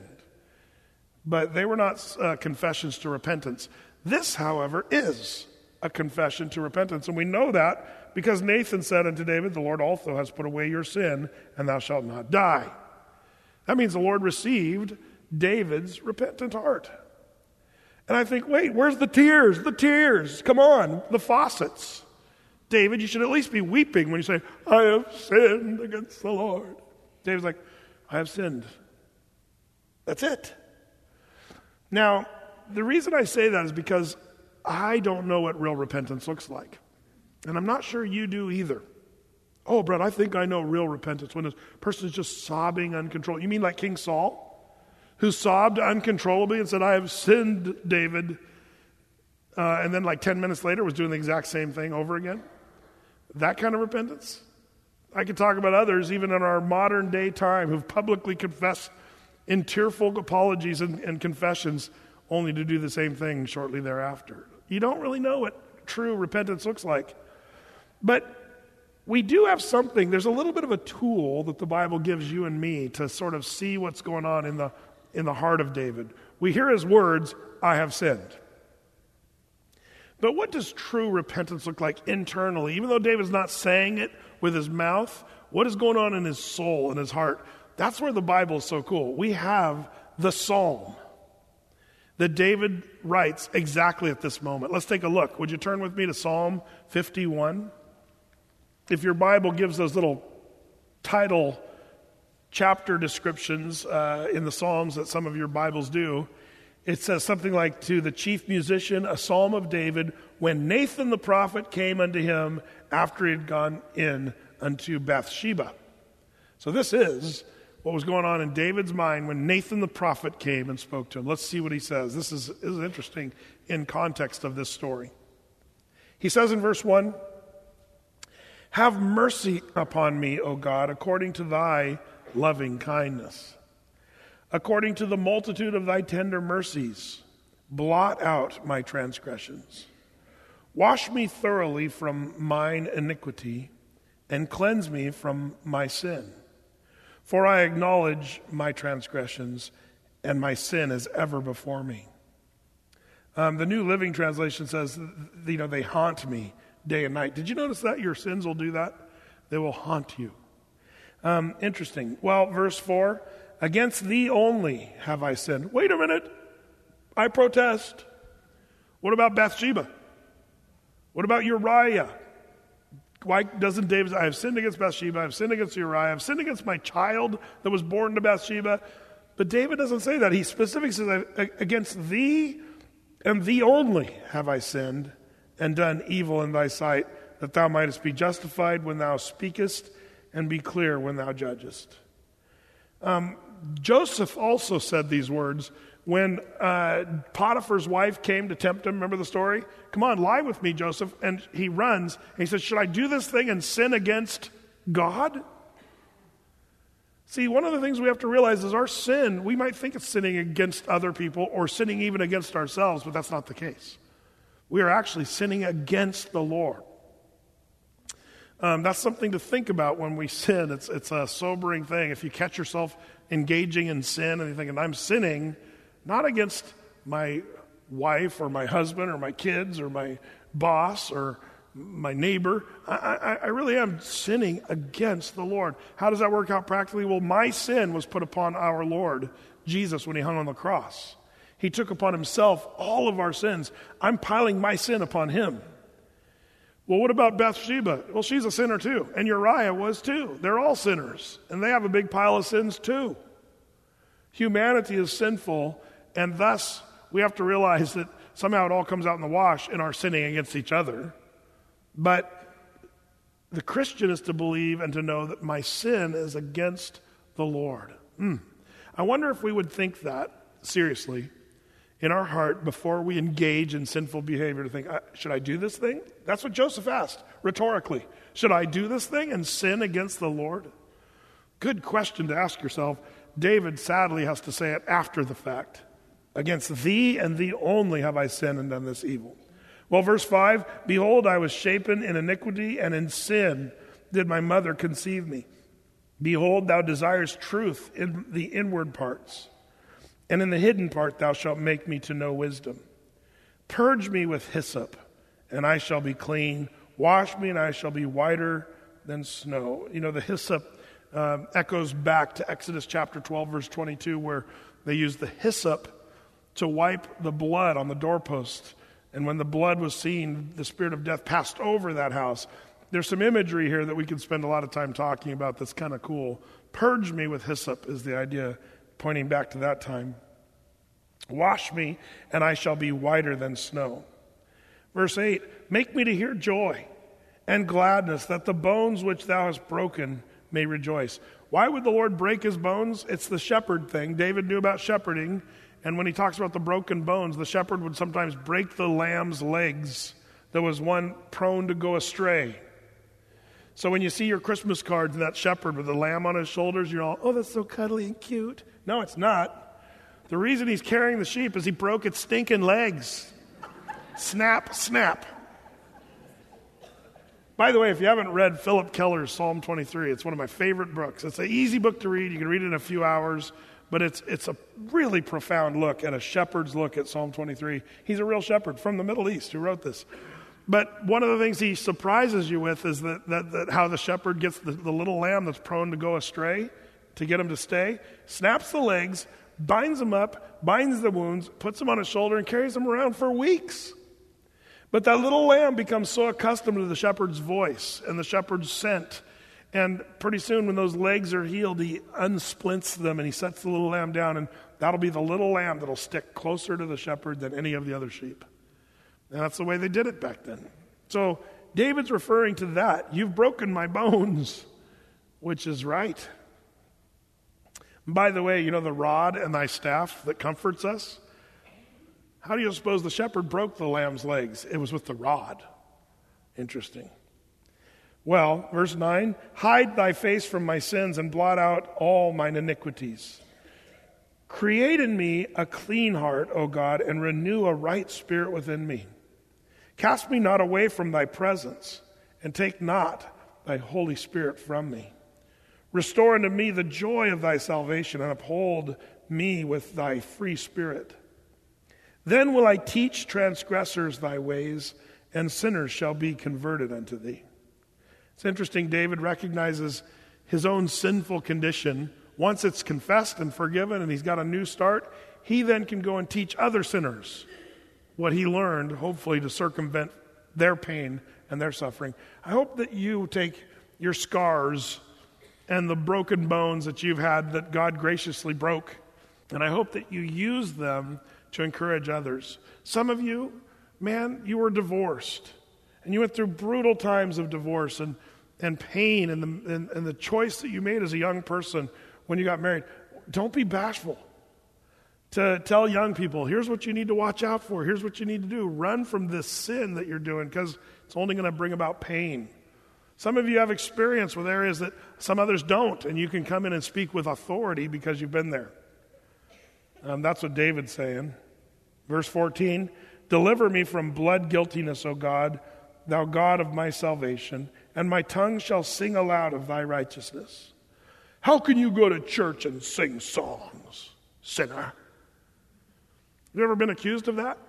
[SPEAKER 2] But they were not confessions to repentance. This, however, is a confession to repentance. And we know that because Nathan said unto David, the Lord also has put away your sin, and thou shalt not die. That means the Lord received David's repentant heart. And I think, wait, where's the tears? The tears. Come on, the faucets. David, you should at least be weeping when you say, I have sinned against the Lord. David's like, I have sinned. That's it. Now, the reason I say that is because I don't know what real repentance looks like. And I'm not sure you do either. Oh, Brett, I think I know real repentance when a person is just sobbing uncontrollably. You mean like King Saul, who sobbed uncontrollably and said, I have sinned, David, and then like 10 minutes later was doing the exact same thing over again? That kind of repentance? I could talk about others, even in our modern day time, who've publicly confessed in tearful apologies and confessions, only to do the same thing shortly thereafter. You don't really know what true repentance looks like. But we do have something. There's a little bit of a tool that the Bible gives you and me to sort of see what's going on in the heart of David. We hear his words, I have sinned. But what does true repentance look like internally? Even though David's not saying it with his mouth, what is going on in his soul, in his heart? That's where the Bible is so cool. We have the psalm that David writes exactly at this moment. Let's take a look. Would you turn with me to Psalm 51? If your Bible gives those little title chapter descriptions in the Psalms that some of your Bibles do, it says something like, to the chief musician, a psalm of David, when Nathan the prophet came unto him after he had gone in unto Bathsheba. So this is what was going on in David's mind when Nathan the prophet came and spoke to him. Let's see what he says. This is interesting in context of this story. He says in verse 1, "Have mercy upon me, O God, according to thy loving kindness. According to the multitude of thy tender mercies, blot out my transgressions. Wash me thoroughly from mine iniquity, and cleanse me from my sin. For I acknowledge my transgressions, and my sin is ever before me." The New Living Translation says, they haunt me day and night. Did you notice that? Your sins will do that. They will haunt you. Interesting. Well, verse 4, "Against thee only have I sinned." Wait a minute. I protest. What about Bathsheba? What about Uriah? Why doesn't David say, "I have sinned against Bathsheba, I have sinned against Uriah, I have sinned against my child that was born to Bathsheba"? But David doesn't say that. He specifically says, "Against thee and thee only have I sinned and done evil in thy sight, that thou mightest be justified when thou speakest and be clear when thou judgest." Joseph also said these words when Potiphar's wife came to tempt him. Remember the story? "Come on, lie with me, Joseph." And he runs, and he says, "Should I do this thing and sin against God?" See, one of the things we have to realize is our sin, we might think it's sinning against other people or sinning even against ourselves, but that's not the case. We are actually sinning against the Lord. That's something to think about when we sin. It's a sobering thing. If you catch yourself engaging in sin and you're thinking, "I'm sinning not against my wife or my husband or my kids or my boss or my neighbor. I really am sinning against the Lord." How does that work out practically? Well, my sin was put upon our Lord Jesus when he hung on the cross. He took upon himself all of our sins. I'm piling my sin upon him. Well, what about Bathsheba? Well, she's a sinner too, and Uriah was too. They're all sinners, and they have a big pile of sins too. Humanity is sinful, and thus we have to realize that somehow it all comes out in the wash in our sinning against each other. But the Christian is to believe and to know that my sin is against the Lord. I wonder if we would think that seriously in our heart before we engage in sinful behavior, to think, "Should I do this thing?" That's what Joseph asked, rhetorically. Should I do this thing and sin against the Lord? Good question to ask yourself. David sadly has to say it after the fact. "Against thee and thee only have I sinned and done this evil." Well, verse 5, "Behold, I was shapen in iniquity, and in sin did my mother conceive me. Behold, thou desirest truth in the inward parts, and in the hidden part thou shalt make me to know wisdom. Purge me with hyssop, and I shall be clean. Wash me, and I shall be whiter than snow." You know, the hyssop echoes back to Exodus chapter 12, verse 22, where they used the hyssop to wipe the blood on the doorpost. And when the blood was seen, the spirit of death passed over that house. There's some imagery here that we could spend a lot of time talking about that's kind of cool. Purge me with hyssop is the idea, pointing back to that time. Wash me, and I shall be whiter than snow. Verse 8, "Make me to hear joy and gladness, that the bones which thou hast broken may rejoice." Why would the Lord break his bones? It's the shepherd thing. David knew about shepherding. And when he talks about the broken bones, the shepherd would sometimes break the lamb's legs. There was one prone to go astray. So when you see your Christmas cards and that shepherd with the lamb on his shoulders, you're all, "Oh, that's so cuddly and cute." No, it's not. The reason he's carrying the sheep is he broke its stinking legs. Snap, snap. By the way, if you haven't read Philip Keller's Psalm 23, it's one of my favorite books. It's an easy book to read. You can read it in a few hours. But it's a really profound look at a shepherd's look at Psalm 23. He's a real shepherd from the Middle East who wrote this. But one of the things he surprises you with is that how the shepherd gets the little lamb that's prone to go astray, to get him to stay, snaps the legs, binds him up, binds the wounds, puts him on his shoulder, and carries him around for weeks. But that little lamb becomes so accustomed to the shepherd's voice and the shepherd's scent. And pretty soon when those legs are healed, he unsplints them and he sets the little lamb down, and that'll be the little lamb that'll stick closer to the shepherd than any of the other sheep. And that's the way they did it back then. So David's referring to that. You've broken my bones, which is right. By the way, you know the rod and thy staff that comforts us? How do you suppose the shepherd broke the lamb's legs? It was with the rod. Interesting. Well, verse 9, hide thy face from my sins and blot out all mine iniquities. Create in me a clean heart, O God, and renew a right spirit within me. Cast me not away from thy presence, and take not thy Holy Spirit from me. Restore unto me the joy of thy salvation, and uphold me with thy free spirit. Then will I teach transgressors thy ways, and sinners shall be converted unto thee. It's interesting, David recognizes his own sinful condition. Once it's confessed and forgiven and he's got a new start, he then can go and teach other sinners what he learned, hopefully to circumvent their pain and their suffering. I hope that you take your scars and the broken bones that you've had that God graciously broke, and I hope that you use them to encourage others. Some of you, man, you were divorced, and you went through brutal times of divorce and pain and the choice that you made as a young person when you got married. Don't be bashful to tell young people, here's what you need to watch out for. Here's what you need to do. Run from this sin that you're doing, because it's only going to bring about pain. Some of you have experience with areas that some others don't, and you can come in and speak with authority because you've been there. That's what David's saying. Verse 14, deliver me from blood guiltiness, O God, thou God of my salvation, and my tongue shall sing aloud of thy righteousness. How can you go to church and sing songs, sinner? Have you ever been accused of that?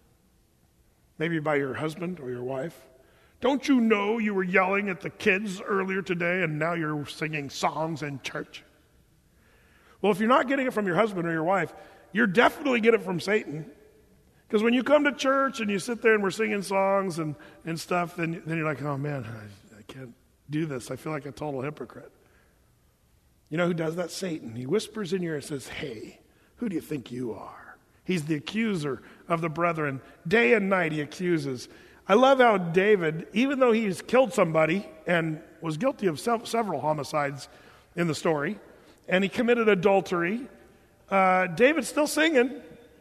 [SPEAKER 2] Maybe by your husband or your wife. Don't you know you were yelling at the kids earlier today and now you're singing songs in church? Well, if you're not getting it from your husband or your wife, you're definitely getting it from Satan. Because when you come to church and you sit there and we're singing songs and stuff, then you're like, oh man, I can't do this. I feel like a total hypocrite. You know who does that? Satan. He whispers in your ear and says, hey, who do you think you are? He's the accuser of the brethren. Day and night he accuses. I love how David, even though he's killed somebody and was guilty of several homicides in the story, and he committed adultery, David's still singing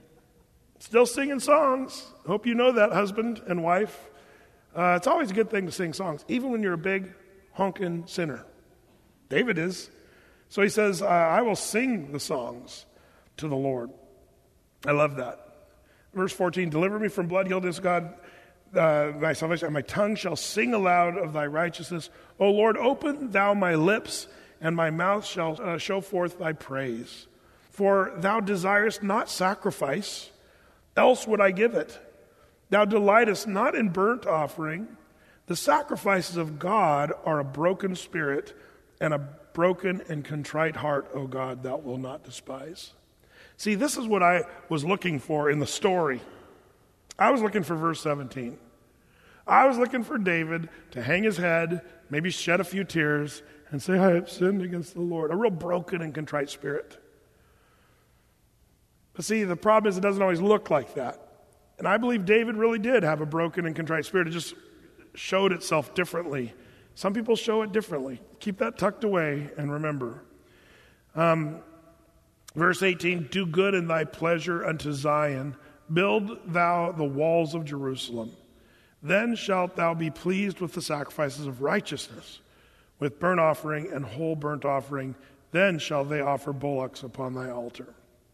[SPEAKER 2] songs. Hope you know that, husband and wife. It's always a good thing to sing songs, even when you're a big honking sinner. David is. So he says, I will sing the songs to the Lord. I love that. Verse 14, deliver me from blood guiltiness, God, thy salvation, and my tongue shall sing aloud of thy righteousness. O Lord, open thou my lips, and my mouth shall show forth thy praise. For thou desirest not sacrifice, else would I give it. Thou delightest not in burnt offering. The sacrifices of God are a broken spirit, and a broken and contrite heart, O God, thou wilt not despise. See, this is what I was looking for in the story. I was looking for verse 17. I was looking for David to hang his head, maybe shed a few tears, and say, I have sinned against the Lord. A real broken and contrite spirit. But see, the problem is it doesn't always look like that. And I believe David really did have a broken and contrite spirit. It just showed itself differently. Some people show it differently. Keep that tucked away and remember. Verse 18, do good in thy pleasure unto Zion. Build thou the walls of Jerusalem. Then shalt thou be pleased with the sacrifices of righteousness, with burnt offering and whole burnt offering. Then shall they offer bullocks upon thy altar.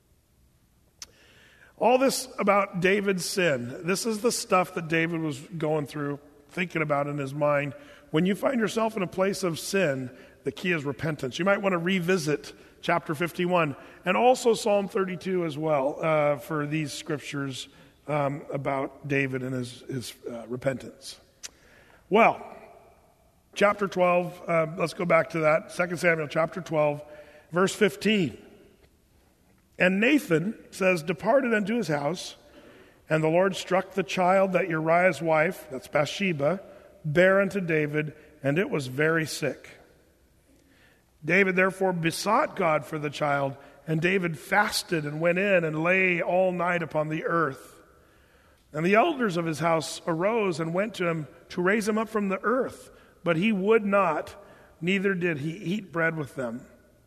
[SPEAKER 2] All this about David's sin, this is the stuff that David was going through, thinking about in his mind. When you find yourself in a place of sin, the key is repentance. You might want to revisit chapter 51 and also Psalm 32 as well for these scriptures about David and his repentance. Well, chapter 12, let's go back to that. 2 Samuel chapter 12, verse 15. And Nathan says, departed unto his house, and the Lord struck the child that Uriah's wife, that's Bathsheba, bare unto David, and it was very sick. David therefore besought God for the child, and David fasted and went in and lay all night upon the earth. And the elders of his house arose and went to him to raise him up from the earth, but he would not, neither did he eat bread with them.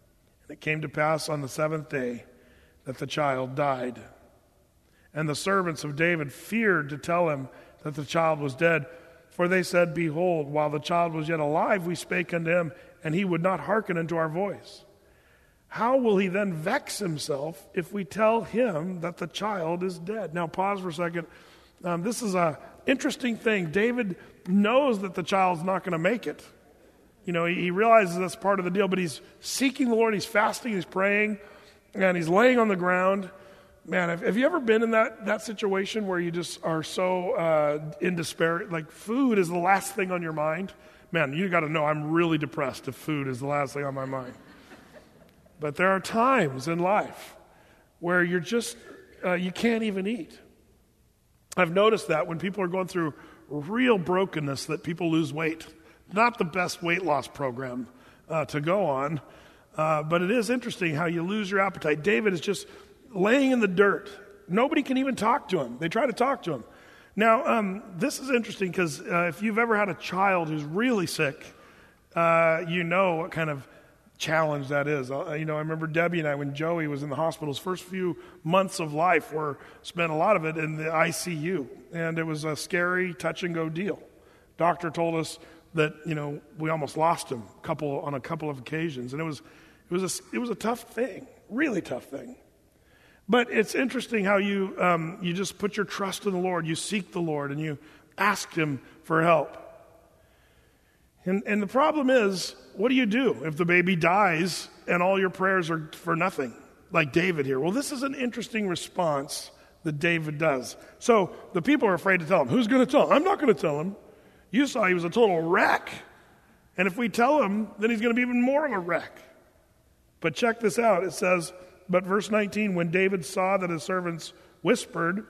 [SPEAKER 2] It came to pass on the seventh day that the child died. And the servants of David feared to tell him that the child was dead, for they said, Behold, while the child was yet alive, we spake unto him, and he would not hearken unto our voice. How will he then vex himself if we tell him that the child is dead? Now pause for a second. This is an interesting thing. David knows that the child's not going to make it. You know, he realizes that's part of the deal, but he's seeking the Lord, he's fasting, he's praying, and he's laying on the ground. Man, have you ever been in that situation where you just are so in despair? Like food is the last thing on your mind? Man, you got to know I'm really depressed if food is the last thing on my mind. But there are times in life where you're just, you can't even eat. I've noticed that when people are going through real brokenness that people lose weight. Not the best weight loss program to go on, but it is interesting how you lose your appetite. David is just laying in the dirt. Nobody can even talk to him. They try to talk to him. Now, this is interesting because if you've ever had a child who's really sick, you know what kind of challenge that is. I remember Debbie and I, when Joey was in the hospital, his first few months of life spent a lot of it in the ICU, and it was a scary touch-and-go deal. Doctor told us that, we almost lost him on a couple of occasions, and it was a tough thing, really tough thing. But it's interesting how you just put your trust in the Lord, you seek the Lord, and you ask Him for help. And the problem is, what do you do if the baby dies and all your prayers are for nothing, like David here? Well, this is an interesting response that David does. So the people are afraid to tell him. Who's going to tell him? I'm not going to tell him. You saw he was a total wreck. And if we tell him, then he's going to be even more of a wreck. But check this out. It says, but verse 19, when David saw that his servants whispered,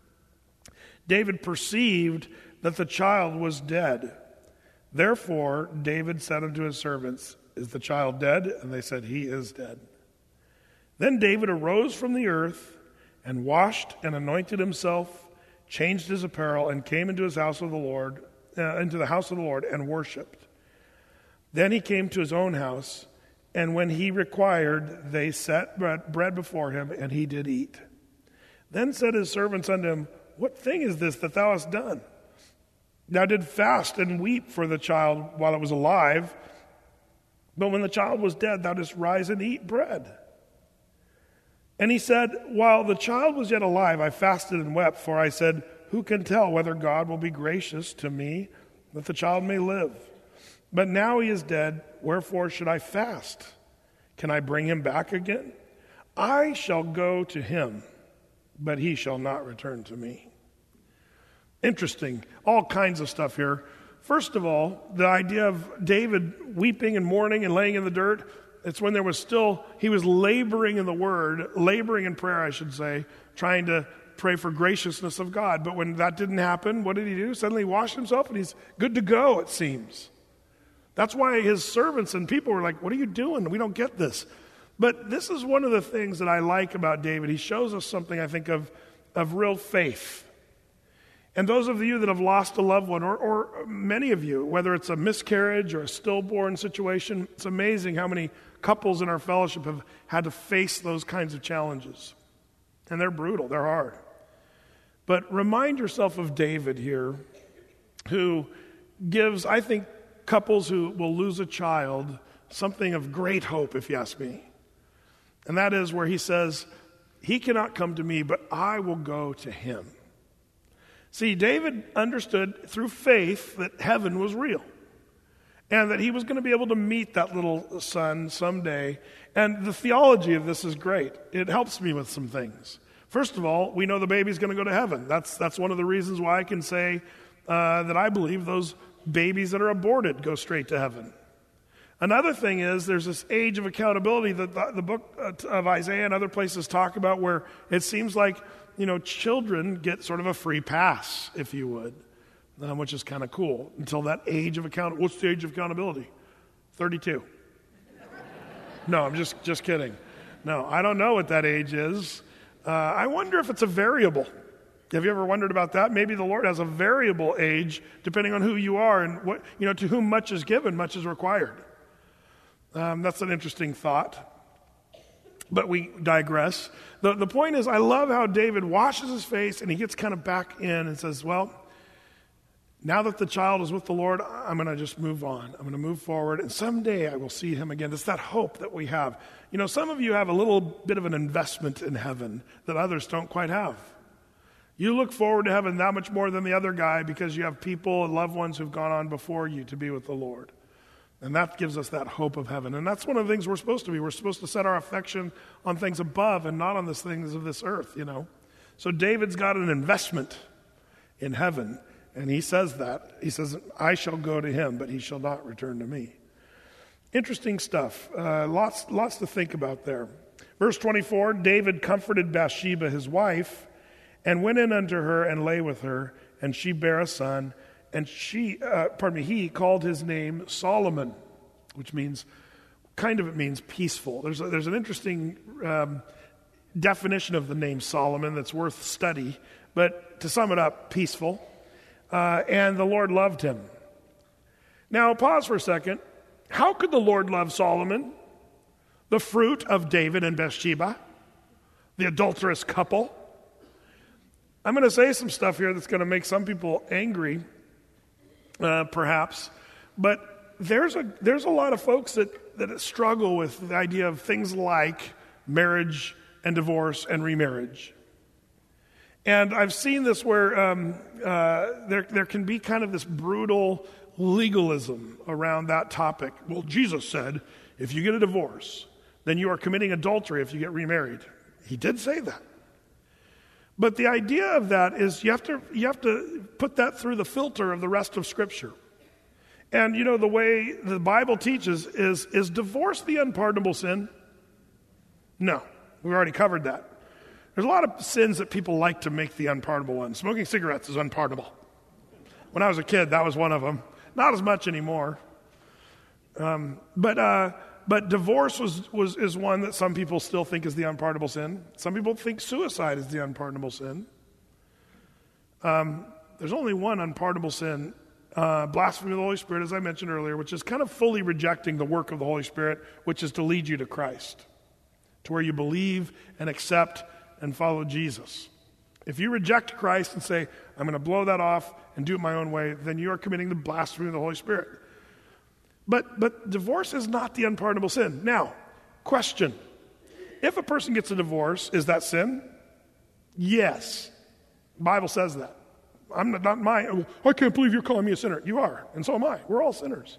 [SPEAKER 2] David perceived that the child was dead. Therefore, David said unto his servants, Is the child dead? And they said, He is dead. Then David arose from the earth and washed and anointed himself, changed his apparel, and came into his house of the Lord, into the house of the Lord, and worshipped. Then he came to his own house, and when he required, they set bread before him, and he did eat. Then said his servants unto him, What thing is this that thou hast done? Thou didst fast and weep for the child while it was alive, but when the child was dead, thou didst rise and eat bread. And he said, While the child was yet alive, I fasted and wept, for I said, Who can tell whether God will be gracious to me, that the child may live? But now he is dead, wherefore should I fast? Can I bring him back again? I shall go to him, but he shall not return to me. Interesting. All kinds of stuff here. First of all, the idea of David weeping and mourning and laying in the dirt, it's when he was laboring in the word, laboring in prayer, I should say, trying to pray for graciousness of God. But when that didn't happen, what did he do? Suddenly he washed himself and he's good to go, it seems. That's why his servants and people were like, What are you doing? We don't get this. But this is one of the things that I like about David. He shows us something, I think, of real faith. And those of you that have lost a loved one, or many of you, whether it's a miscarriage or a stillborn situation, it's amazing how many couples in our fellowship have had to face those kinds of challenges. And they're brutal, they're hard. But remind yourself of David here, who gives, I think, couples who will lose a child something of great hope, if you ask me. And that is where he says, He cannot come to me, but I will go to him. See, David understood through faith that heaven was real and that he was going to be able to meet that little son someday. And the theology of this is great. It helps me with some things. First of all, we know the baby's going to go to heaven. That's one of the reasons why I can say that I believe those babies that are aborted go straight to heaven. Another thing is there's this age of accountability that the book of Isaiah and other places talk about, where it seems like, children get sort of a free pass, if you would, which is kind of cool, until that age of accountability. What's the age of accountability? 32. No, I'm just kidding. No, I don't know what that age is. I wonder if it's a variable. Have you ever wondered about that? Maybe the Lord has a variable age depending on who you are and what, to whom much is given, much is required. That's an interesting thought. But we digress. The point is, I love how David washes his face and he gets kind of back in and says, well, now that the child is with the Lord, I'm going to just move on. I'm going to move forward, and someday I will see him again. It's that hope that we have. You know, some of you have a little bit of an investment in heaven that others don't quite have. You look forward to heaven that much more than the other guy because you have people and loved ones who've gone on before you to be with the Lord. And that gives us that hope of heaven. And that's one of the things we're supposed to be. We're supposed to set our affection on things above and not on the things of this earth, you know. So David's got an investment in heaven. And he says that. He says, I shall go to him, but he shall not return to me. Interesting stuff. Lots to think about there. Verse 24, David comforted Bathsheba, his wife, and went in unto her and lay with her, and she bare a son, and he called his name Solomon, which means, it means peaceful. There's an interesting definition of the name Solomon that's worth study, but to sum it up, peaceful. And the Lord loved him. Now, pause for a second. How could the Lord love Solomon, the fruit of David and Bathsheba, the adulterous couple? I'm going to say some stuff here that's going to make some people angry, perhaps. But there's a lot of folks that struggle with the idea of things like marriage and divorce and remarriage. And I've seen this where there can be kind of this brutal legalism around that topic. Well, Jesus said, if you get a divorce, then you are committing adultery if you get remarried. He did say that. But the idea of that is you have to put that through the filter of the rest of Scripture. And, you know, the way the Bible teaches is divorce the unpardonable sin? No, we've already covered that. There's a lot of sins that people like to make the unpardonable one. Smoking cigarettes is unpardonable. When I was a kid, that was one of them. Not as much anymore. But divorce is one that some people still think is the unpardonable sin. Some people think suicide is the unpardonable sin. There's only one unpardonable sin, blasphemy of the Holy Spirit, as I mentioned earlier, which is kind of fully rejecting the work of the Holy Spirit, which is to lead you to Christ, to where you believe and accept and follow Jesus. If you reject Christ and say, I'm going to blow that off and do it my own way, then you are committing the blasphemy of the Holy Spirit. But divorce is not the unpardonable sin. Now, question. If a person gets a divorce, is that sin? Yes. The Bible says that. I can't believe you're calling me a sinner. You are, and so am I. We're all sinners.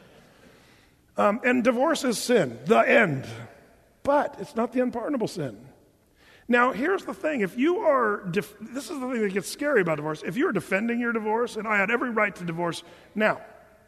[SPEAKER 2] And divorce is sin, the end. But it's not the unpardonable sin. Now, here's the thing. If you are, this is the thing that gets scary about divorce. If you are defending your divorce, and I had every right to divorce, now,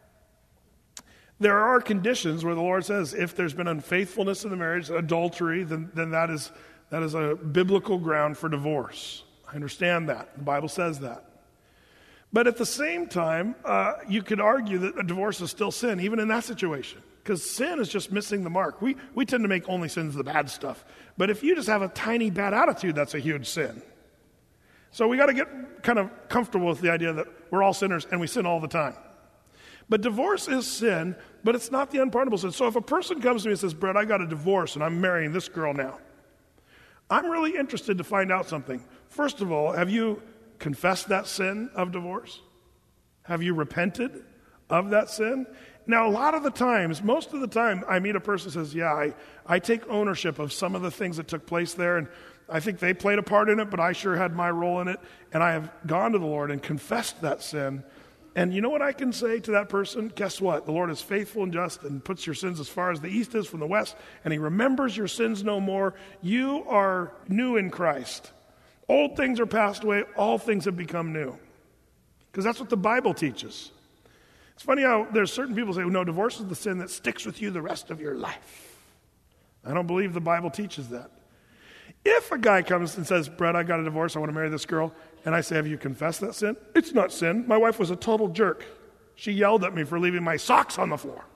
[SPEAKER 2] there are conditions where the Lord says if there's been unfaithfulness in the marriage, adultery, then that is a biblical ground for divorce. I understand that. The Bible says that. But at the same time, you could argue that a divorce is still sin, even in that situation. Because sin is just missing the mark. We tend to make only sins the bad stuff. But if you just have a tiny bad attitude, that's a huge sin. So we got to get kind of comfortable with the idea that we're all sinners and we sin all the time. But divorce is sin, but it's not the unpardonable sin. So if a person comes to me and says, Brett, I got a divorce and I'm marrying this girl now, I'm really interested to find out something. First of all, have you confessed that sin of divorce? Have you repented of that sin? Now, a lot of the times, most of the time, I meet a person who says, yeah, I take ownership of some of the things that took place there, and I think they played a part in it, but I sure had my role in it, and I have gone to the Lord and confessed that sin. And you know what I can say to that person? Guess what? The Lord is faithful and just and puts your sins as far as the east is from the west, and He remembers your sins no more. You are new in Christ. Old things are passed away. All things have become new. Because that's what the Bible teaches. It's funny how there's certain people say, no, divorce is the sin that sticks with you the rest of your life. I don't believe the Bible teaches that. If a guy comes and says, Brett, I got a divorce, I want to marry this girl, and I say, have you confessed that sin? It's not sin. My wife was a total jerk. She yelled at me for leaving my socks on the floor.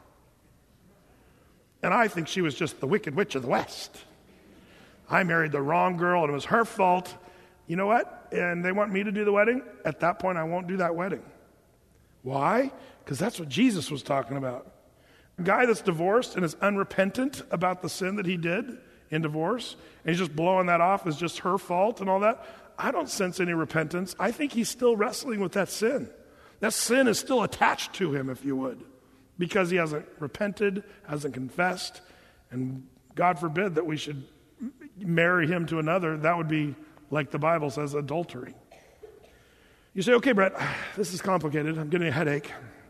[SPEAKER 2] And I think she was just the wicked witch of the West. I married the wrong girl, and it was her fault. You know what? And they want me to do the wedding? At that point, I won't do that wedding. Why? Because that's what Jesus was talking about. A guy that's divorced and is unrepentant about the sin that he did in divorce, and he's just blowing that off as just her fault and all that. I don't sense any repentance. I think he's still wrestling with that sin. That sin is still attached to him, if you would, because he hasn't repented, hasn't confessed, and God forbid that we should marry him to another. That would be, like the Bible says, adultery. You say, okay, Brett, this is complicated. I'm getting a headache.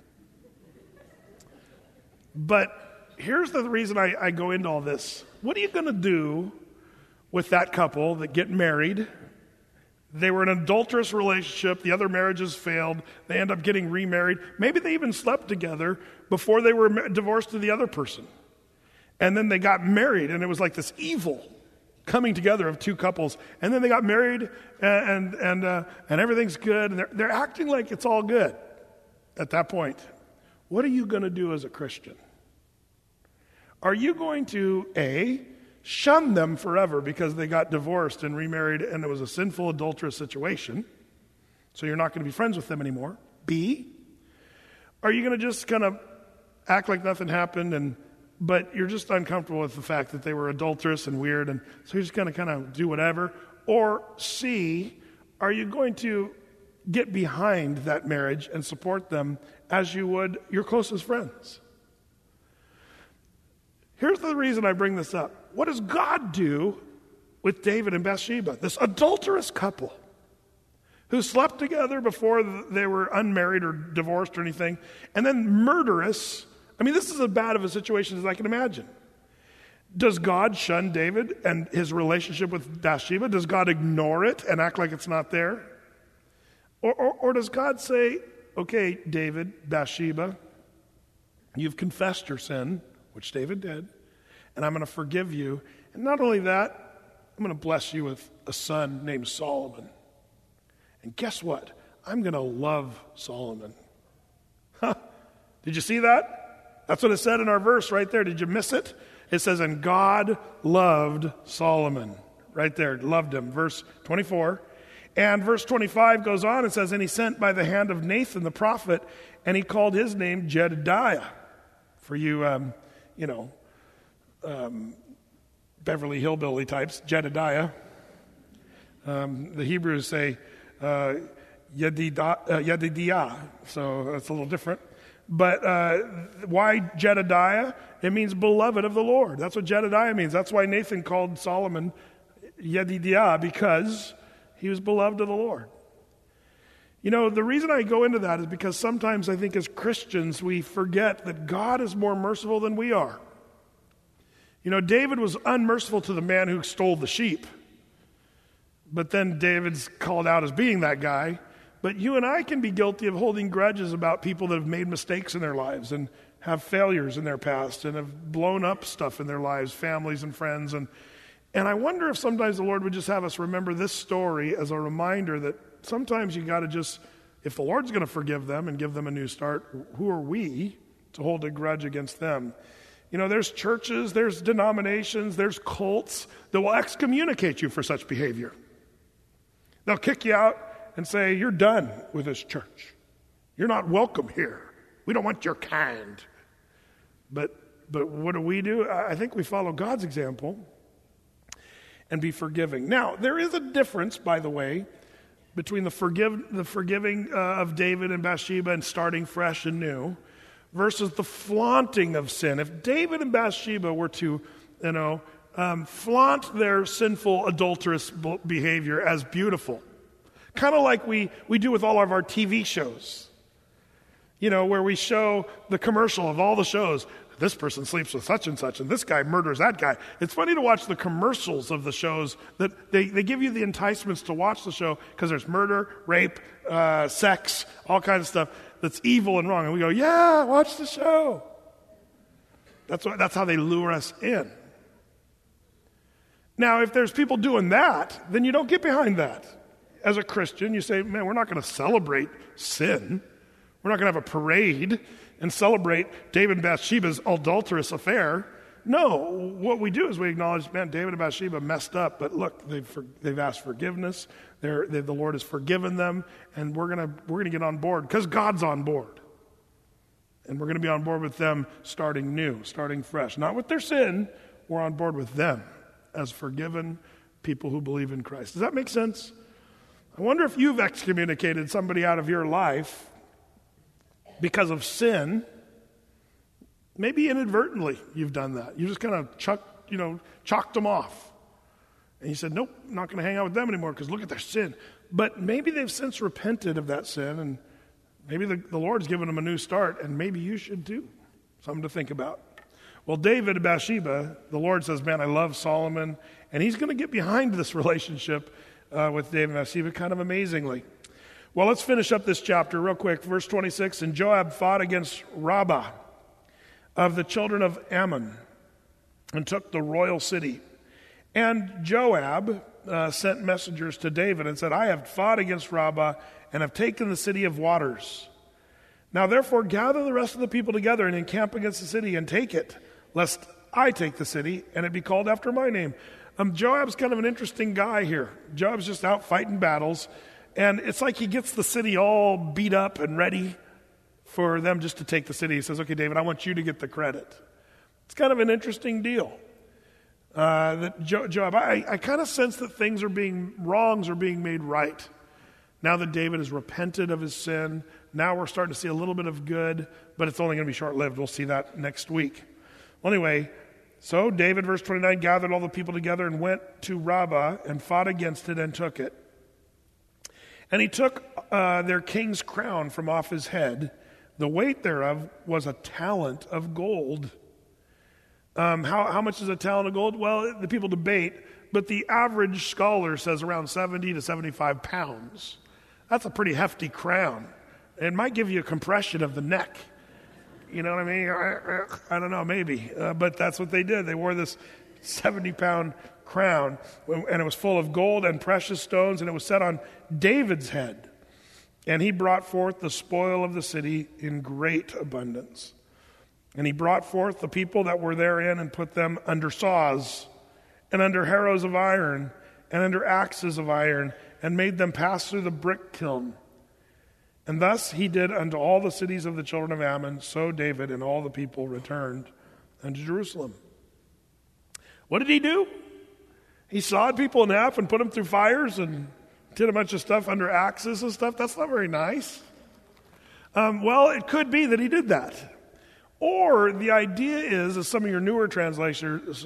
[SPEAKER 2] But here's the reason I go into all this. What are you going to do with that couple that get married? They were in an adulterous relationship. The other marriages failed. They end up getting remarried. Maybe they even slept together before they were divorced to the other person. And then they got married, and it was like this evil coming together of two couples. And then they got married, and everything's good. And they're acting like it's all good at that point. What are you going to do as a Christian? Are you going to, A, shun them forever because they got divorced and remarried and it was a sinful, adulterous situation, so you're not going to be friends with them anymore? B, are you going to just kind of act like nothing happened, but you're just uncomfortable with the fact that they were adulterous and weird, and so you're just going to kind of do whatever? Or C, are you going to get behind that marriage and support them as you would your closest friends? Here's the reason I bring this up. What does God do with David and Bathsheba, this adulterous couple who slept together before they were unmarried or divorced or anything, and then murderous? I mean, this is as bad of a situation as I can imagine. Does God shun David and his relationship with Bathsheba? Does God ignore it and act like it's not there? Or does God say, okay, David, Bathsheba, you've confessed your sin, which David did, and I'm going to forgive you. And not only that, I'm going to bless you with a son named Solomon. And guess what? I'm going to love Solomon. Huh. Did you see that? That's what it said in our verse right there. Did you miss it? It says, and God loved Solomon. Right there, loved him. Verse 24. And verse 25 goes on and says, and he sent by the hand of Nathan the prophet, and he called his name Jedediah. For you, Beverly Hillbilly types, Jedediah. The Hebrews say Yedidiah, so that's a little different. But why Jedediah? It means beloved of the Lord. That's what Jedediah means. That's why Nathan called Solomon Yedidiah, because he was beloved of the Lord. You know, the reason I go into that is because sometimes I think as Christians we forget that God is more merciful than we are. You know, David was unmerciful to the man who stole the sheep. But then David's called out as being that guy. But you and I can be guilty of holding grudges about people that have made mistakes in their lives and have failures in their past and have blown up stuff in their lives, families and friends. And I wonder if sometimes the Lord would just have us remember this story as a reminder that sometimes you got to just, if the Lord's going to forgive them and give them a new start, who are we to hold a grudge against them? You know, there's churches, there's denominations, there's cults that will excommunicate you for such behavior. They'll kick you out and say, you're done with this church. You're not welcome here. We don't want your kind. But what do? I think we follow God's example and be forgiving. Now, there is a difference, by the way, between the forgiving of David and Bathsheba and starting fresh and new versus the flaunting of sin. If David and Bathsheba were to, flaunt their sinful, adulterous behavior as beautiful, kind of like we do with all of our TV shows, where we show the commercial of all the shows. This person sleeps with such and such, and this guy murders that guy. It's funny to watch the commercials of the shows that they give you the enticements to watch the show because there's murder, rape, sex, all kinds of stuff that's evil and wrong. And we go, yeah, watch the show. That's how they lure us in. Now, if there's people doing that, then you don't get behind that. As a Christian, you say, man, we're not going to celebrate sin. We're not going to have a parade and celebrate David and Bathsheba's adulterous affair. No, what we do is we acknowledge, man, David and Bathsheba messed up, but look, they've asked forgiveness. The Lord has forgiven them, and we're gonna get on board because God's on board, and we're going to be on board with them starting new, starting fresh, not with their sin. We're on board with them as forgiven people who believe in Christ. Does that make sense? I wonder if you've excommunicated somebody out of your life because of sin. Maybe inadvertently you've done that. You just kind of chalked them off. And you said, nope, I'm not going to hang out with them anymore because look at their sin. But maybe they've since repented of that sin, and maybe the Lord's given them a new start, and maybe you should too. Something to think about. Well, David and Bathsheba, the Lord says, man, I love Solomon, and he's going to get behind this relationship with David and Bathsheba kind of amazingly. Well, let's finish up this chapter real quick. Verse 26, and Joab fought against Rabbah of the children of Ammon and took the royal city. And Joab sent messengers to David and said, I have fought against Rabbah and have taken the city of waters. Now therefore gather the rest of the people together and encamp against the city and take it, lest I take the city and it be called after my name. Joab's kind of an interesting guy here. Joab's just out fighting battles, and it's like he gets the city all beat up and ready for them just to take the city. He says, okay, David, I want you to get the credit. It's kind of an interesting deal. Joab, I kind of sense that wrongs are being made right. Now that David has repented of his sin, now we're starting to see a little bit of good, but it's only going to be short-lived. We'll see that next week. Well, anyway, so David, verse 29, gathered all the people together and went to Rabbah and fought against it and took it. And he took their king's crown from off his head. The weight thereof was a talent of gold. How much is a talent of gold? Well, the people debate, but the average scholar says around 70 to 75 pounds. That's a pretty hefty crown. It might give you a compression of the neck. You know what I mean? I don't know, maybe. But that's what they did. They wore this 70-pound crown, and it was full of gold and precious stones, and it was set on David's head. And he brought forth the spoil of the city in great abundance. And he brought forth the people that were therein and put them under saws and under harrows of iron and under axes of iron and made them pass through the brick kiln. And thus he did unto all the cities of the children of Ammon. So David and all the people returned unto Jerusalem. What did he do? He sawed people in half and put them through fires and did a bunch of stuff under axes and stuff. That's not very nice. Well, it could be that he did that. Or the idea is, as some of your newer translations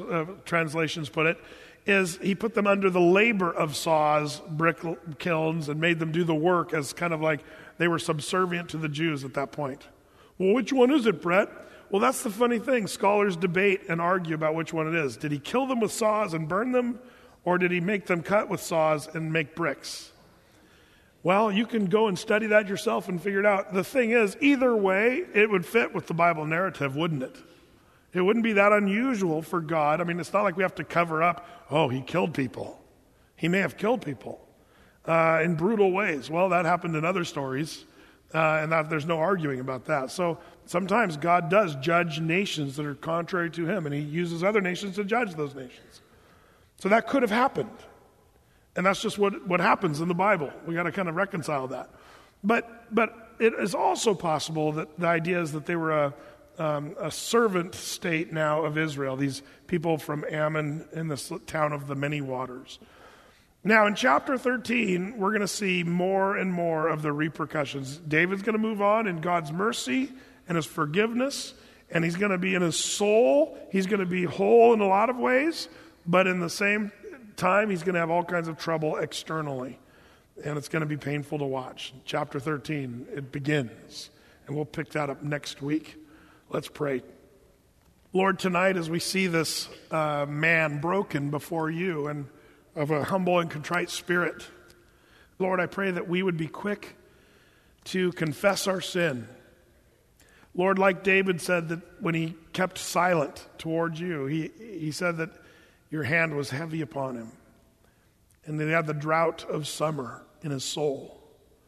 [SPEAKER 2] put it, is he put them under the labor of saws, brick kilns, and made them do the work as kind of like they were subservient to the Jews at that point. Well, which one is it, Brett? Well, that's the funny thing. Scholars debate and argue about which one it is. Did he kill them with saws and burn them? Or did he make them cut with saws and make bricks? Well, you can go and study that yourself and figure it out. The thing is, either way, it would fit with the Bible narrative, wouldn't it? It wouldn't be that unusual for God. I mean, it's not like we have to cover up, oh, he killed people. He may have killed people in brutal ways. Well, that happened in other stories, and there's no arguing about that. So sometimes God does judge nations that are contrary to him, and he uses other nations to judge those nations. So that could have happened. And that's just what happens in the Bible. We got to kind of reconcile that. But it is also possible that the idea is that they were a servant state now of Israel, these people from Ammon in this town of the many waters. Now in chapter 13, we're going to see more and more of the repercussions. David's going to move on in God's mercy and his forgiveness, and he's going to be in his soul. He's going to be whole in a lot of ways, but in the same time, he's going to have all kinds of trouble externally, and it's going to be painful to watch. Chapter 13, it begins, and we'll pick that up next week. Let's pray. Lord, tonight as we see this man broken before you and of a humble and contrite spirit, Lord, I pray that we would be quick to confess our sin. Lord, like David said that when he kept silent towards you, he said that your hand was heavy upon him, and that he had the drought of summer in his soul.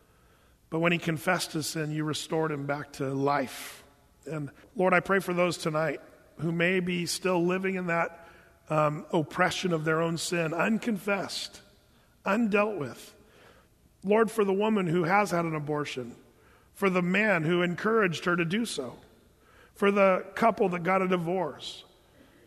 [SPEAKER 2] But when he confessed his sin, you restored him back to life. And Lord, I pray for those tonight who may be still living in that oppression of their own sin, unconfessed, undealt with. Lord, for the woman who has had an abortion, for the man who encouraged her to do so, for the couple that got a divorce,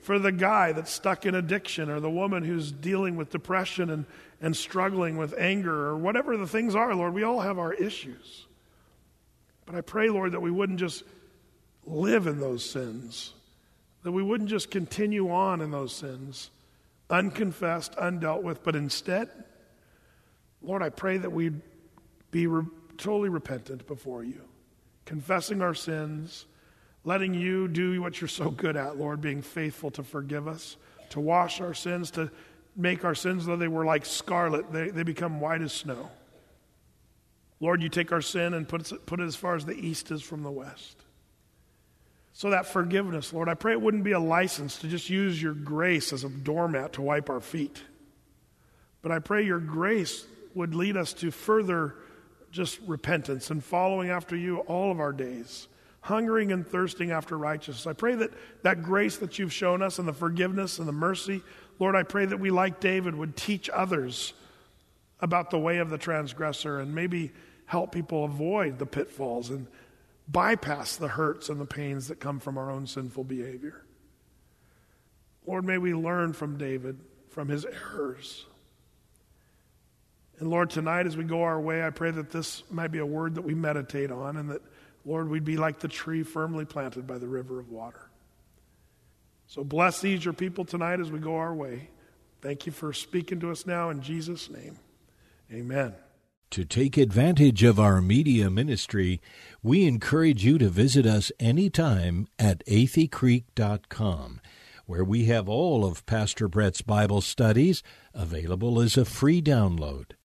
[SPEAKER 2] for the guy that's stuck in addiction, or the woman who's dealing with depression and struggling with anger, or whatever the things are, Lord. We all have our issues. But I pray, Lord, that we wouldn't just live in those sins, that we wouldn't just continue on in those sins, unconfessed, undealt with, but instead, Lord, I pray that we'd be totally repentant before you, confessing our sins, letting you do what you're so good at, Lord, being faithful to forgive us, to wash our sins, to make our sins, though they were like scarlet, they become white as snow. Lord, you take our sin and put it as far as the east is from the west. So that forgiveness, Lord, I pray it wouldn't be a license to just use your grace as a doormat to wipe our feet. But I pray your grace would lead us to further just repentance and following after you all of our days, hungering and thirsting after righteousness. I pray that that grace that you've shown us and the forgiveness and the mercy, Lord, I pray that we, like David, would teach others about the way of the transgressor and maybe help people avoid the pitfalls and bypass the hurts and the pains that come from our own sinful behavior. Lord, may we learn from David, from his errors. And Lord, tonight as we go our way, I pray that this might be a word that we meditate on, and that, Lord, we'd be like the tree firmly planted by the river of water. So bless these, your people, tonight as we go our way. Thank you for speaking to us now in Jesus' name. Amen.
[SPEAKER 1] To take advantage of our media ministry, we encourage you to visit us anytime at atheycreek.com, where we have all of Pastor Brett's Bible studies available as a free download.